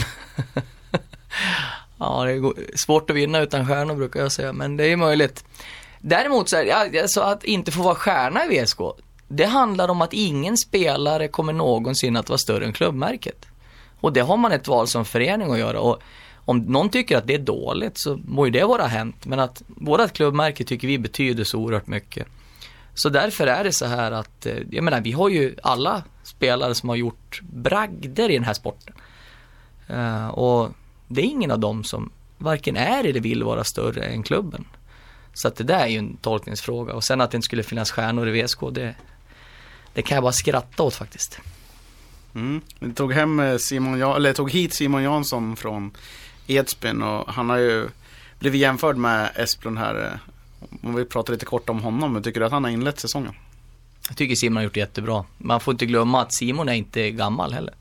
Ja, det är svårt att vinna utan stjärnor brukar jag säga, men det är möjligt. Däremot så är det, alltså att inte få vara stjärna i V S K, det handlar om att ingen spelare kommer någonsin att vara större än klubbmärket. Och det har man ett val som förening att göra. Och om någon tycker att det är dåligt så må ju det vara hänt. Men att vårat klubbmärke tycker vi betyder så oerhört mycket. Så därför är det så här att, jag menar, vi har ju alla spelare som har gjort bragder i den här sporten. Uh, och det är ingen av dem som varken är eller vill vara större än klubben. Så att det där är ju en tolkningsfråga. Och sen att det inte skulle finnas stjärnor i V S K, det, det kan jag bara skratta åt faktiskt. Mm. Vi tog hem Simon, eller tog hit Simon Jansson från Edsbyn och han har ju blivit jämförd med Esplund här. Om vi pratar lite kort om honom, men tycker du att han har inlett säsongen? Jag tycker Simon har gjort det jättebra. Man får inte glömma att Simon är inte gammal heller.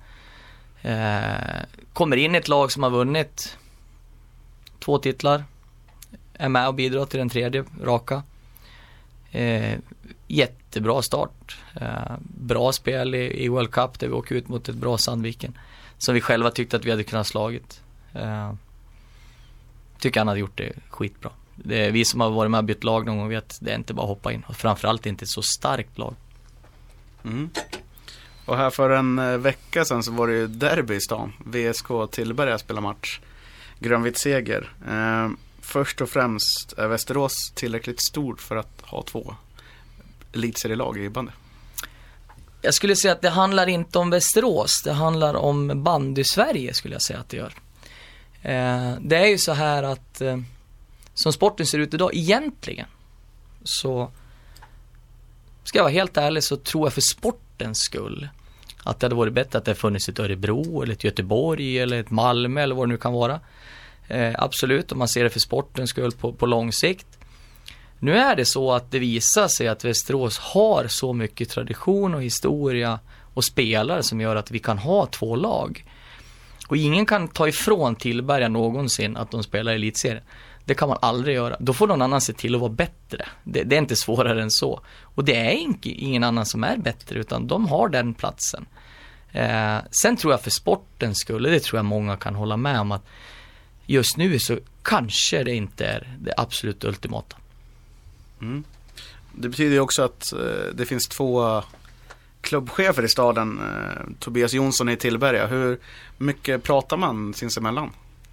Eh, kommer in i ett lag som har vunnit två titlar, är med och bidrar till den tredje raka. Eh, jättebra start. Eh, bra spel i, i World Cup där vi åker ut mot ett bra Sandviken som vi själva tyckte att vi hade kunnat slagit. Eh, tycker han hade gjort det skitbra. Det är vi som har varit med och bytt lag någon gång vet det är inte bara att hoppa in. Och framförallt inte ett så starkt lag. Mm. Och här för en vecka sedan så var det ju derby i stan. V S K Tillberga spelar match. Grönvitt seger. Eh, först och främst är Västerås tillräckligt stort för att ha två elitserielag i bandy. Jag skulle säga att det handlar inte om Västerås. Det handlar om bandy Sverige skulle jag säga att det gör. Eh, det är ju så här att eh, som sporten ser ut idag egentligen så ska jag vara helt ärlig så tror jag för sportens skull att det hade varit bättre att det funnits ett Örebro eller ett Göteborg eller ett Malmö eller vad det nu kan vara. Eh, absolut, om man ser det för sportens skull på, på lång sikt. Nu är det så att det visar sig att Västerås har så mycket tradition och historia och spelare som gör att vi kan ha två lag. Och ingen kan ta ifrån Tillberga någonsin att de spelar i elitserien. Det kan man aldrig göra. Då får någon annan se till att vara bättre. Det, det är inte svårare än så. Och det är inte, ingen annan som är bättre utan de har den platsen. Eh, sen tror jag för sportens skull, det tror jag många kan hålla med om att just nu så kanske det inte är det absolut ultimata. Mm. Det betyder ju också att eh, det finns två klubbchefer i staden. Eh, Tobias Jonsson i Tillberga. Hur mycket pratar man sinsemellan?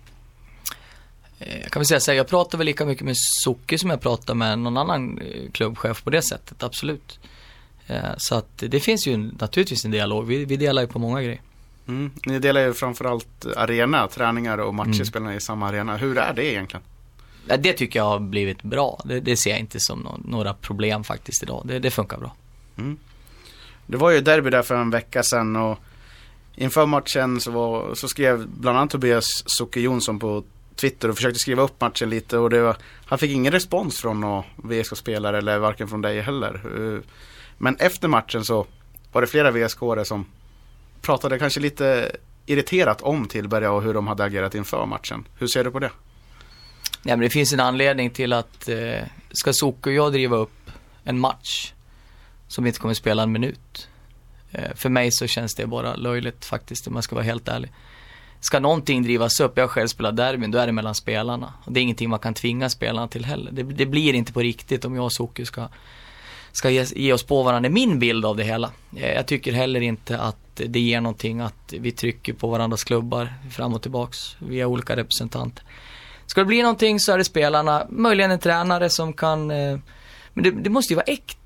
Jag kan väl säga så här, jag pratar väl lika mycket med Socke som jag pratar med någon annan klubbchef på det sättet, absolut. Så att det finns ju naturligtvis en dialog, vi, vi delar ju på många grejer. Mm. Ni delar ju framförallt arena, träningar och matcher mm. spelar i samma arena. Hur är det egentligen? Ja, det tycker jag har blivit bra, det, det ser jag inte som no- några problem faktiskt idag, det, det funkar bra. Mm. Det var ju derby där för en vecka sedan och inför matchen så, var, så skrev bland annat Tobias Socke Jonsson på Twitter och försökte skriva upp matchen lite och det var, han fick ingen respons från någon V S K-spelare eller varken från dig heller. Men efter matchen så var det flera V S K-are som pratade kanske lite irriterat om Tillberga och hur de hade agerat inför matchen. Hur ser du på det? Ja, men det finns en anledning till att eh, ska Socke och jag driva upp en match som vi inte kommer spela en minut. Eh, för mig så känns det bara löjligt faktiskt om man ska vara helt ärlig. Ska någonting drivas upp, jag själv spelar derbyn, då är det mellan spelarna. Och det är ingenting man kan tvinga spelarna till heller. Det, det blir inte på riktigt om jag och Socke ska, ska ge, ge oss på varandra. Min bild av det hela. Jag tycker heller inte att det ger någonting att vi trycker på varandras klubbar fram och tillbaks via olika representanter. Ska det bli någonting så är det spelarna, möjligen en tränare som kan... Men det, det måste ju vara äkta.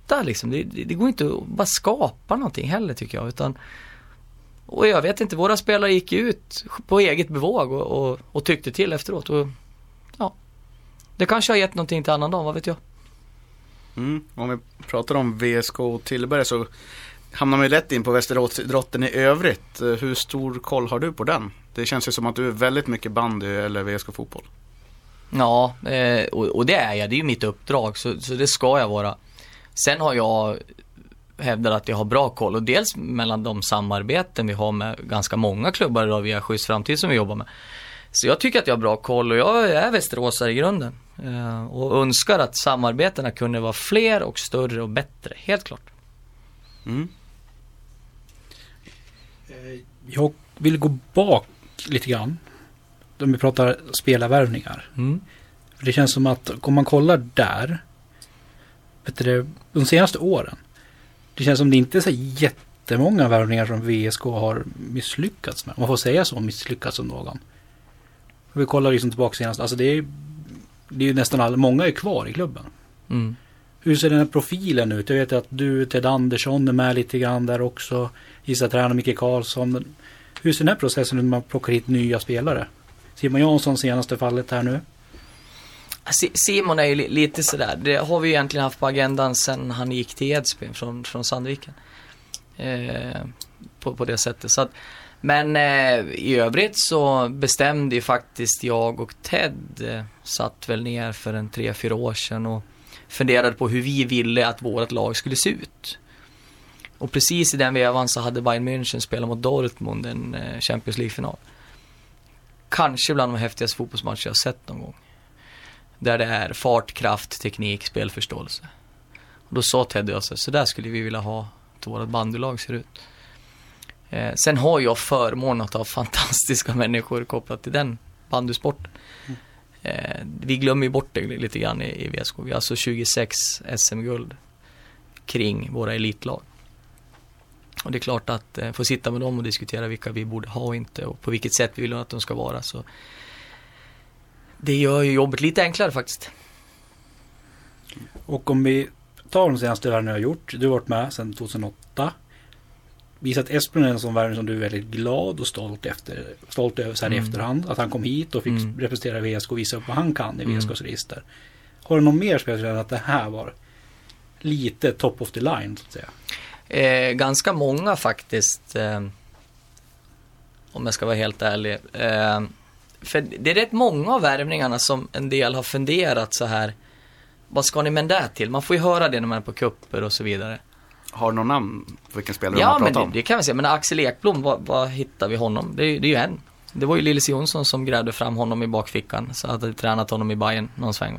hitta liksom. Det, det, det går inte att bara skapa någonting heller tycker jag. Utan, och jag vet inte, våra spelare gick ut på eget bevåg och, och, och tyckte till efteråt. Och, ja, det kanske har gett någonting till annan dag, vad vet jag. Mm. Om vi pratar om V S K och Tillberg så hamnar man ju lätt in på Västeråsidrotten i övrigt. Hur stor koll har du på den? Det känns ju som att du är väldigt mycket bandy eller V S K-fotboll. Ja, eh, och, och det är jag. Det är ju mitt uppdrag, så, så det ska jag vara. Sen har jag hävdat att jag har bra koll. Och dels mellan de samarbeten vi har med ganska många klubbar idag via Schysst Framtid som vi jobbar med. Så jag tycker att jag har bra koll och jag är västeråsare i grunden. Eh, och önskar att samarbetena kunde vara fler och större och bättre, helt klart. Mm. Jag vill gå bak lite grann. Om vi pratar spelarvärvningar. Mm. För det känns som att om man kollar där, vet du, de senaste åren, det känns som det inte är så jättemånga värvningar som V S K har misslyckats med. Man får säga så, misslyckats som någon. Vi kollar liksom tillbaka senast. Alltså det är, det är ju nästan alla, många är kvar i klubben. Mm. Hur ser den här profilen ut? Jag vet att du, Ted Andersson är med lite grann där också. Gissa tränare Micke Karlsson. Hur ser den här processen ut när man plockar hit nya spelare? Simon Jansson senaste fallet här nu. Simon är ju lite sådär. Det har vi egentligen haft på agendan sen han gick till Edsbyn från, från Sandviken. Eh, på, på det sättet. Så att, men eh, i övrigt så bestämde ju faktiskt jag och Ted eh, satt väl ner för en tre, fyra år sedan och funderade på hur vi ville att vårt lag skulle se ut. Och precis i den vevan så hade Bayern München spelat mot Dortmund en eh, Champions League-final. Kanske bland de häftigaste fotbollsmatcher jag sett någon gång. Där det är fart, kraft, teknik, spelförståelse. Och då sa Ted och jag så där skulle vi vilja ha att vårt bandylag ser ut. Eh, sen har jag förmånen att ha fantastiska människor kopplat till den bandysporten. Mm. Eh, vi glömmer ju bort det lite grann i, i V S K. Vi har alltså tjugosex S M-guld kring våra elitlag. Och det är klart att eh, få sitta med dem och diskutera vilka vi borde ha och inte och på vilket sätt vi vill att de ska vara. Så det gör ju jobbet lite enklare faktiskt. Och om vi tar de senaste värvningarna jag har gjort. Du har varit med sedan tjugohundraåtta. Visat Espen är en sån värvning som du är väldigt glad och stolt, efter, stolt över så här mm. i efterhand. Att han kom hit och fick mm. representera V S K och visa upp vad han kan i V S K:s mm. register. Har du någon mer spelare än att det här var lite top of the line så att säga? Eh, ganska många faktiskt. Eh, om jag ska vara helt ärlig. Eh, för det är rätt många av värvningarna som en del har funderat så här. Vad ska ni med det till? Man får ju höra det när man är på kupper och så vidare. Har du någon namn på vilken spelare ja, man pratar men om? Det, det kan vi säga. Men Axel Ekblom, vad, vad hittar vi honom? Det är, det är ju en. Det var ju Lillis Jonsson som grävde fram honom i bakfickan. Så hade tränat honom i Bayern någon sväng.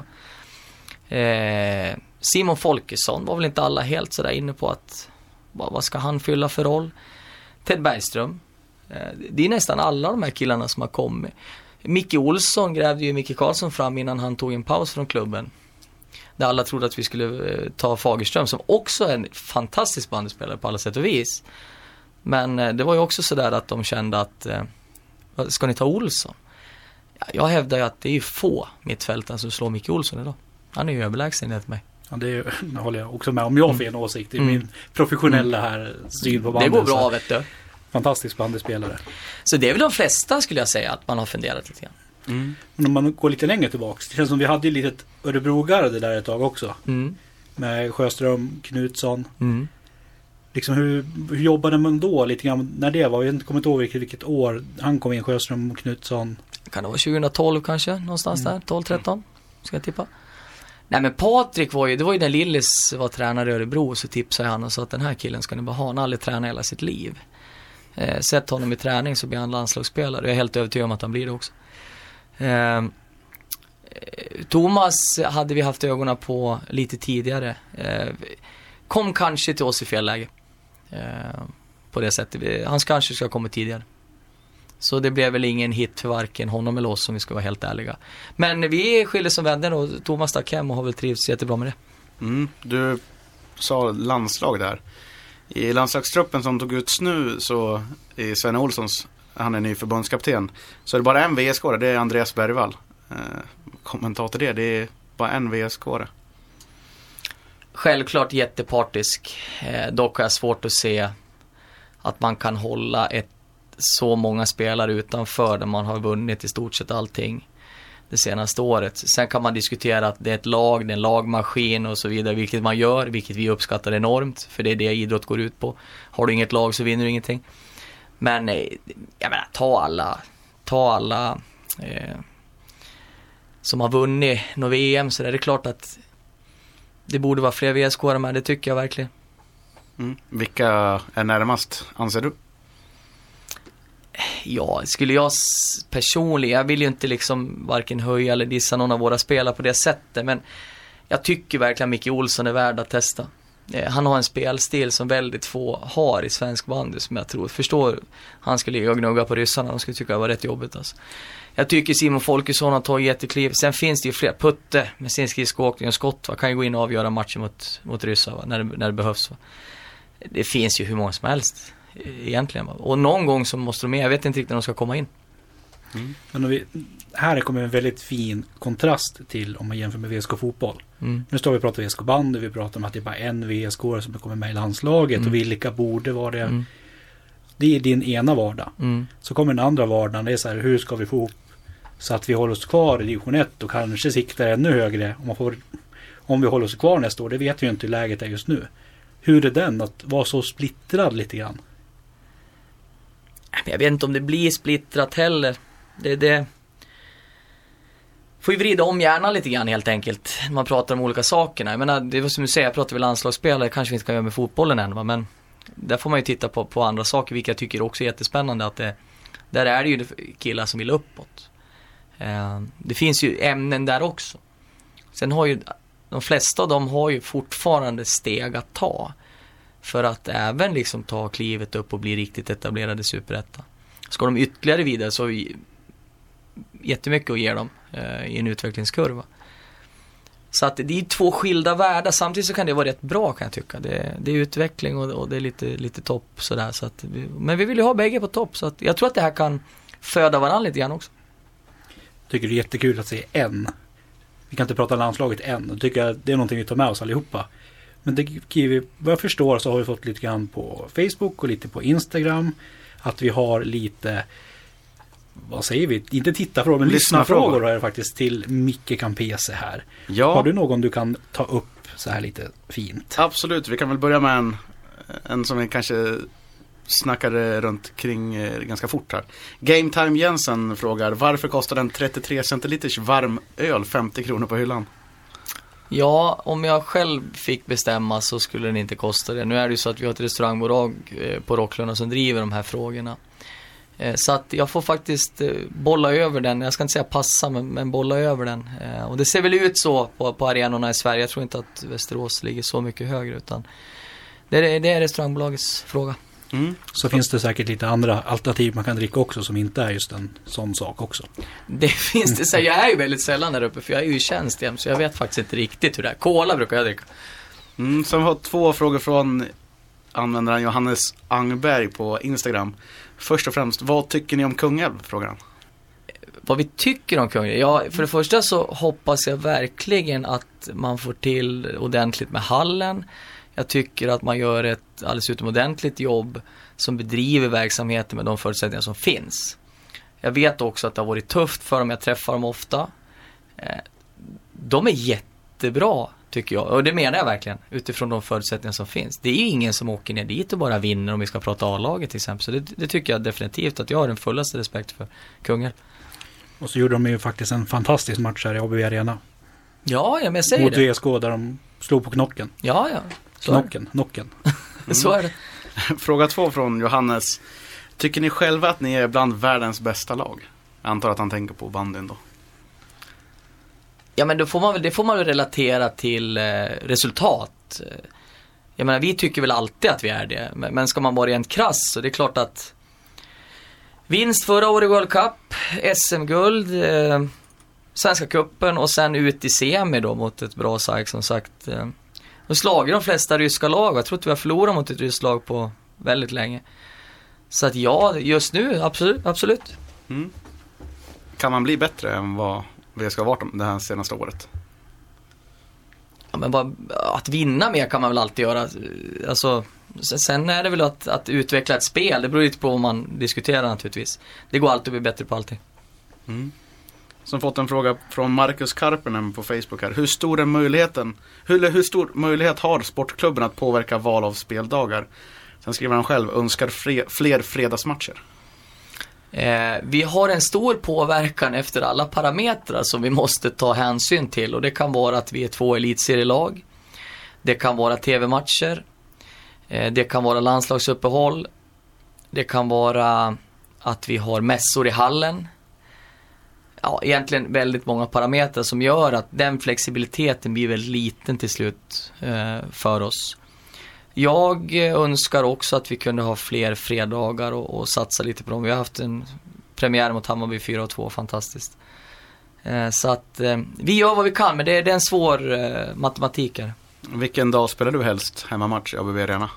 Eh, Simon Folkesson var väl inte alla helt sådär inne på att vad, vad ska han fylla för roll? Ted Bergström. Eh, det är nästan alla de här killarna som har kommit. Micke Olsson grävde ju Micke Karlsson fram innan han tog en paus från klubben. Där alla trodde att vi skulle eh, ta Fagerström som också är en fantastisk bandspelare på alla sätt och vis. Men eh, det var ju också sådär att de kände att eh, ska ni ta Olsson? Ja, jag hävdar ju att det är få mittfältare som slår Micke Olsson idag. Han är ju överlägsen enligt mig. Ja, det, det håller jag också med om. Jag får en åsikt. Det är mm. min professionella här syn på bandet. Det går bra, vet du. Fantastisk bandespelare. Så det är väl de flesta skulle jag säga att man har funderat lite grann. Mm. Men om man går lite längre tillbaka. Det känns som vi hade ju litet Örebrogarde där ett tag också. Mm. Med Sjöström, Knutsson. Mm. Liksom hur, hur jobbade man då lite grann när det var? Jag har inte kommit ihåg vilket, vilket år han kom in, Sjöström och Knutsson. Kan det vara tjugohundratolv kanske? Någonstans mm. där, tolv tretton ska jag tippa. Nej, men Patrik var ju, det var ju när Lillis var tränare i Örebro, så tipsade han och sa att den här killen ska ni bara ha, han har aldrig tränat hela sitt liv. Eh, sett honom i träning så blir han landslagsspelare. Jag är helt övertygad om att han blir det också. Eh, Thomas hade vi haft ögonen på lite tidigare. Eh, kom kanske till oss i fel läge. Eh, på det sättet. Han kanske ska komma tidigare. Så det blev väl ingen hit för varken honom eller oss, om vi ska vara helt ärliga. Men vi skiljer som vänner och Thomas stack hem och har väl trivts jättebra med det. Mm, du sa landslag där. I landslagstruppen som tog ut nu så i Sven Olssons, han är ny förbundskapten, så är det bara en V S K, det är Andreas Bergvall. Eh, kommentar till det, det är bara en V S K. självklart jättepartisk. Eh, dock har jag svårt att se att man kan hålla ett, så många spelare utanför där man har vunnit i stort sett allting det senaste året. Sen kan man diskutera att det är ett lag, det är en lagmaskin och så vidare, vilket man gör, vilket vi uppskattar enormt, för det är det idrott går ut på. Har du inget lag så vinner du ingenting. Men jag menar, ta alla ta alla eh, som har vunnit något V M, så är det klart att det borde vara fler V S K-are med, det tycker jag verkligen. Mm. Vilka är närmast, anser du? Ja, skulle jag personligen, jag vill ju inte liksom varken höja eller dissa någon av våra spelare på det sättet, men jag tycker verkligen Micke Olsson är värd att testa. Han har en spelstil som väldigt få har i svensk bandy, som jag tror, förstår, han skulle ligga och gnugga på ryssarna, de skulle tycka det var rätt jobbigt alltså. Jag tycker Simon Folkesson har tagit jättekliv. Sen finns det ju fler, Putte med sin skridskoåkning och skott, va? Kan ju gå in och avgöra matchen mot, mot ryssar, va? När, det, när det behövs, va? Det finns ju hur många som helst egentligen, va? Och någon gång så måste de med, jag vet inte riktigt när de ska komma in. Mm. Men vi, här kommer en väldigt fin kontrast till om man jämför med V S K fotboll. Mm. Nu står vi och pratar V S K bandy, vi pratar om att det är bara en V S K som kommer med i landslaget, mm. och vilka borde vara det. Mm. Det är din ena vardag. Mm. Så kommer den andra vardagen, det är så här, hur ska vi få ihop så att vi håller oss kvar i division ett och kanske siktar ännu högre om, man får, om vi håller oss kvar nästa år. Det vet vi ju inte hur läget är just nu. Hur är den att vara så splittrad lite grann? Jag vet inte om det blir splittrat heller. Det är det. Får ju vrida om hjärnan lite grann helt enkelt. Man pratar om olika sakerna. Jag menar, det var som du säger, jag pratar väl landslagsspelare, kanske vi inte kan göra med fotbollen än, va? Men där får man ju titta på, på andra saker, vilka jag tycker också är jättespännande. Att det, där är det ju killar som vill uppåt. Eh, det finns ju ämnen där också. Sen har ju de flesta av dem har ju fortfarande steg att ta för att även liksom ta klivet upp och bli riktigt etablerade superetta. Ska de ytterligare vidare så har vi jättemycket att ge dem eh, i en utvecklingskurva. Så att det är två skilda världar. Samtidigt så kan det vara rätt bra, kan jag tycka. Det, det är utveckling och, och det är lite, lite topp sådär. Så att vi, men vi vill ju ha bägge på topp. Så att jag tror att det här kan föda varandra lite grann också. Tycker det är jättekul att se en. Vi kan inte prata landslaget än. Jag tycker att det är någonting vi tar med oss allihopa. Men det, vi, vad jag förstår så har vi fått lite grann på Facebook och lite på Instagram. Att vi har lite, vad säger vi? Inte tittarfrågor, men lyssnarfrågor är det faktiskt till Micke Campese här. Ja. Har du någon du kan ta upp så här lite fint? Absolut, vi kan väl börja med en, en som vi kanske snackade runt kring eh, ganska fort här. Game Time Jensen frågar, varför kostar en trettiotre centiliters varm öl femtio kronor på hyllan? Ja, om jag själv fick bestämma så skulle den inte kosta det. Nu är det ju så att vi har ett restaurangbolag eh, på Rocklunda som driver de här frågorna. Eh, så att jag får faktiskt eh, bolla över den. Jag ska inte säga passa, men, men bolla över den. Eh, och det ser väl ut så på, på arenorna i Sverige. Jag tror inte att Västerås ligger så mycket högre, utan det är, det är restaurangbolagets fråga. Mm. Så finns det säkert lite andra alternativ man kan dricka också som inte är just en sån sak också. Det finns det, så jag är ju väldigt sällan där uppe för jag är ju i tjänst jämt, så jag vet faktiskt inte riktigt hur det är. Cola brukar jag dricka. Mm, så vi har två frågor från användaren Johannes Angberg på Instagram. Först och främst, vad tycker ni om Kungälv? Frågar han. Vad vi tycker om Kungälv? Ja, för det första så hoppas jag verkligen att man får till ordentligt med hallen. Jag tycker att man gör ett alldeles utomordentligt jobb som bedriver verksamheten med de förutsättningar som finns. Jag vet också att det har varit tufft för dem, jag träffar dem ofta. De är jättebra, tycker jag. Och det menar jag verkligen, utifrån de förutsättningar som finns. Det är ju ingen som åker ner dit och bara vinner om vi ska prata A-laget till exempel. Så det, det tycker jag definitivt att jag har den fullaste respekt för Kungälv. Och så gjorde de ju faktiskt en fantastisk match här i A B B Arena. Ja, ja men jag säger mot det. Mot V S K där de slog på knocken. Ja, ja. Knocken, knocken. Mm. Så är det. Fråga två från Johannes. Tycker ni själva att ni är bland världens bästa lag? Jag antar att han tänker på bandyn då. Ja, men då får man väl, det får man väl relatera till eh, resultat. Jag menar, vi tycker väl alltid att vi är det. Men, men ska man vara rent krass så det är klart att vinst förra året i World Cup, S M-guld, eh, Svenska cupen och sen ut i semi då mot ett bra SAIK som sagt. Eh, och slager de flesta ryska lag. Jag tror att vi har förlorat mot ett ryskt lag på väldigt länge. Så att ja, just nu, absolut. absolut. Mm. Kan man bli bättre än vad vi ska ha varit det här senaste året? Ja, men bara, att vinna mer kan man väl alltid göra. Alltså, sen är det väl att, att utveckla ett spel. Det beror lite på vad man diskuterar naturligtvis. Det går alltid att bli bättre på allting. Mm. Som fått en fråga från Marcus Karpenen på Facebook här. Hur stor är möjligheten, hur, hur stor möjlighet har sportklubben att påverka val av speldagar? Sen skriver han själv, önskar fre, fler fredagsmatcher. Eh, vi har en stor påverkan efter alla parametrar som vi måste ta hänsyn till. Och det kan vara att vi är två elitserielag. Det kan vara tv-matcher. Eh, det kan vara landslagsuppehåll. Det kan vara att vi har mässor i hallen. Ja, egentligen väldigt många parametrar som gör att den flexibiliteten blir väldigt liten till slut eh, för oss. Jag önskar också att vi kunde ha fler fredagar och, och satsa lite på dem. Vi har haft en premiär mot Hammarby fyra två, fantastiskt. Eh, så att eh, vi gör vad vi kan, men det är, det är en svår eh, matematik här. Vilken dag spelar du helst hemmamatch i A B B Arena?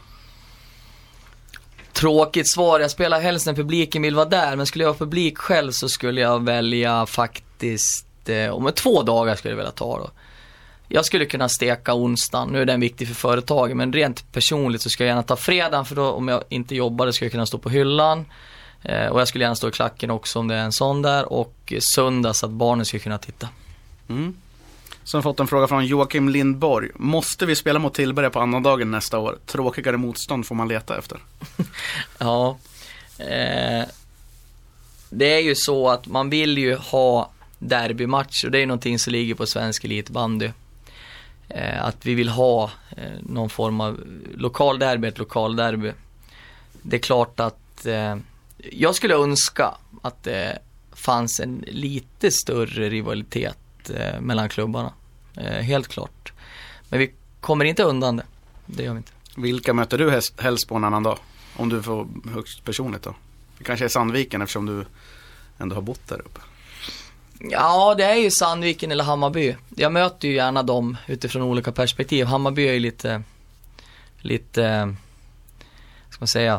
Tråkigt svar, jag spelar helst när publiken vill vara där. Men skulle jag ha publik själv så skulle jag välja faktiskt eh, om två dagar skulle jag vilja ta då. Jag skulle kunna steka onsdagen, nu är den viktig för företaget, men rent personligt så ska jag gärna ta fredagen, för då om jag inte jobbar så ska jag kunna stå på hyllan. Eh, och jag skulle gärna stå i klacken också om det är en sån där, och söndag så att barnen ska kunna titta. Mm. Så har fått en fråga från Joakim Lindborg. Måste vi spela mot Tillberga på andra dagen nästa år? Tråkigare motstånd får man leta efter. Ja, eh, det är ju så att man vill ju ha derbymatch, och det är någonting som ligger på svensk elitbandy. Eh, att vi vill ha eh, någon form av lokal derby, ett lokal derby. Det är klart att eh, jag skulle önska att det fanns en lite större rivalitet eh, mellan klubbarna. Eh, helt klart. Men vi kommer inte undan det. Det gör vi inte. Vilka möter du helst, helst på en annan dag? Om du får högst personligt då? Det kanske är Sandviken eftersom du ändå har bott där uppe. Ja, det är ju Sandviken eller Hammarby. Jag möter ju gärna dem utifrån olika perspektiv. Hammarby är ju lite lite ska man säga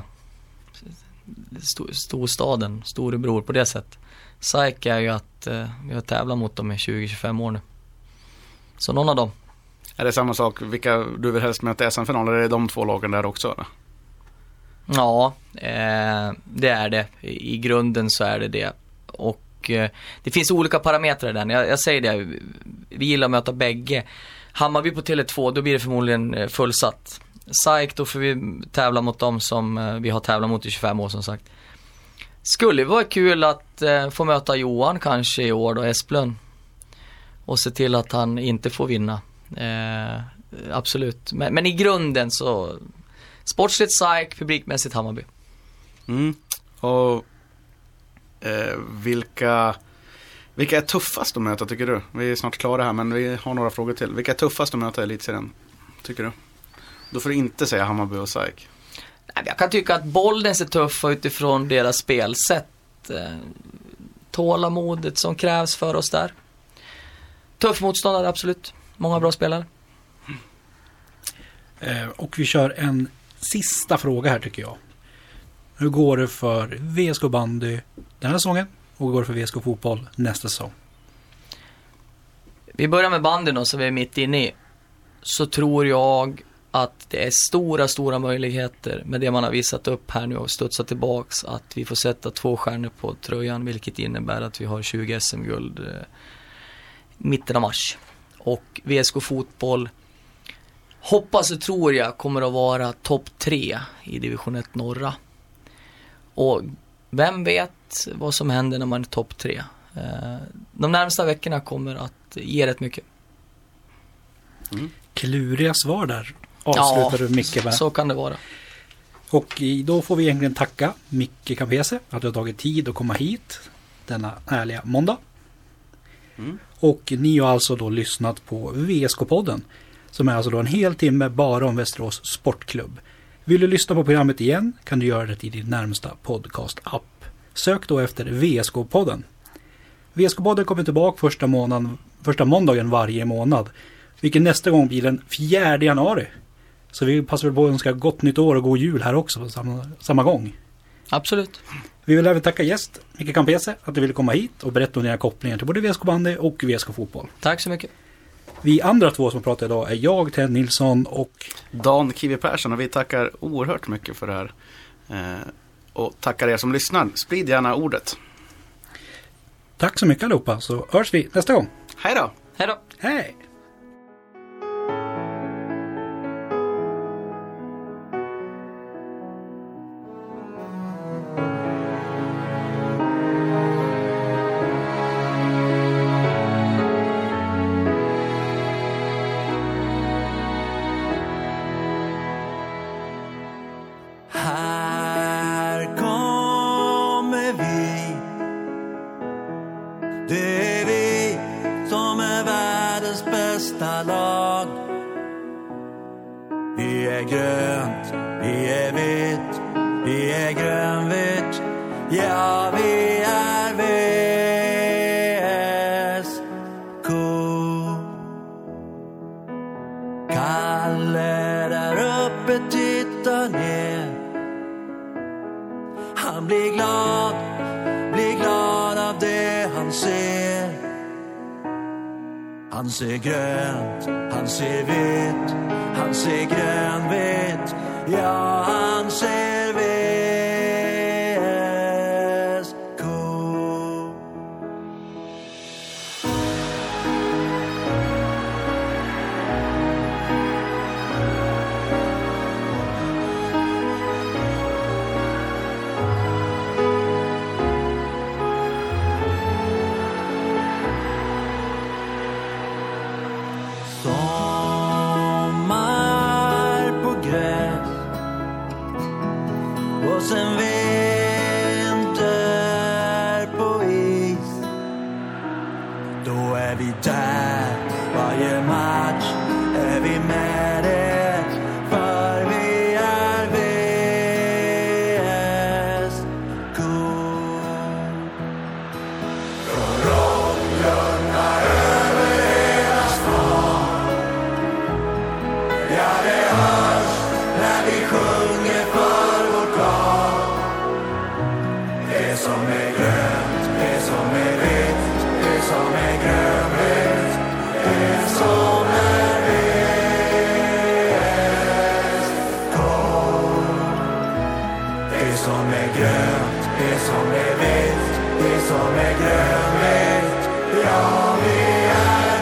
stor, storstaden, storebror på det sättet. SAIK är ju att eh, vi har tävlat mot dem i tjugo till tjugofem år nu. Så någon av dem. Är det samma sak, vilka du vill helst möta i S M-final, eller är det de två lagen där också? Eller? Ja, eh, det är det. I, I grunden så är det det. Och eh, det finns olika parametrar där. Jag, jag säger det, vi gillar att möta bägge. Hammarby på Tele två, då blir det förmodligen fullsatt. SAIK, då får vi tävla mot dem som eh, vi har tävlat mot i tjugofem år som sagt. Skulle det vara kul att eh, få möta Johan kanske i år då, Esplund. Och se till att han inte får vinna. Eh, absolut. Men, men i grunden så sportsligt SAIK, publikmässigt Hammarby. Mm. Och eh, vilka vilka är tuffast att möta tycker du? Vi är snart klara här, men vi har några frågor till. Vilka är tuffast att möta i elitserien tycker du? Då får du inte säga Hammarby och SAIK. Jag kan tycka att Bollnäs är tuffa utifrån deras spelsätt. Tålamodet som krävs för oss där. Tuff motståndare, absolut. Många bra spelare. Eh, och vi kör en sista fråga här tycker jag. Hur går det för V S K bandy den här säsongen? Och hur går det för V S K fotboll nästa säsong? Vi börjar med bandyn då, så vi är mitt inne i. Så tror jag att det är stora, stora möjligheter med det man har visat upp här nu och studsat tillbaks, att vi får sätta två stjärnor på tröjan, vilket innebär att vi har tjugo S M-guld eh, mitten av mars. Och V S K fotboll hoppas och tror jag kommer att vara topp tre i division ett norra. Och vem vet vad som händer när man är topp tre? Eh, de närmsta veckorna kommer att ge rätt mycket. Mm. Kluriga svar där. Avslutar ja, du Micke med. Så kan det vara. Och då får vi egentligen tacka Micke Campese att du har tagit tid att komma hit denna härliga måndag. Mm. Och ni har alltså då lyssnat på V S K-podden, som är alltså då en hel timme bara om Västerås Sportklubb. Vill du lyssna på programmet igen kan du göra det i din närmsta podcast-app. Sök då efter V S K-podden. V S K-podden kommer tillbaka första, månaden, första måndagen varje månad, vilken nästa gång blir den fjärde januari. Så vi passar väl på att önska gott nytt år och god jul här också på samma, samma gång. Absolut. Vi vill även tacka gäst Micke Campese att du ville komma hit och berätta om dina kopplingar till både V S K bandy och V S K fotboll. Tack så mycket. Vi andra två som pratar idag är jag, Ted Nilsson och Dan Kiwi Persson, och vi tackar oerhört mycket för det här. Eh, och tackar er som lyssnar. Sprid gärna ordet. tack så mycket allihopa, så hörs vi nästa gång. Hej då! Hej då! Hej! Här kommer vi. Det är vi som är världens bästa lag. Vi är grönt, vi är vitt, vi är grönvitt. Ja, vi är V S K. Kalle där uppe tittar ner. Han blir glad, blir glad av det han ser. Han ser grönt, han ser vitt, han ser grönvitt. Ja, han ser V S K. Sommar på gräs och sen vinter på is. Då är vi där, varje match är vi med det. För vi är V S K. Från Rånglunda över hela stan. Ja, det hörs när vi sjunger för vårt lag. Det som är grönt, det som är vitt, det som är grönvitt, det som är V S K. Det som är grönt, det som är vitt, det som är grönvitt. Ja, vi är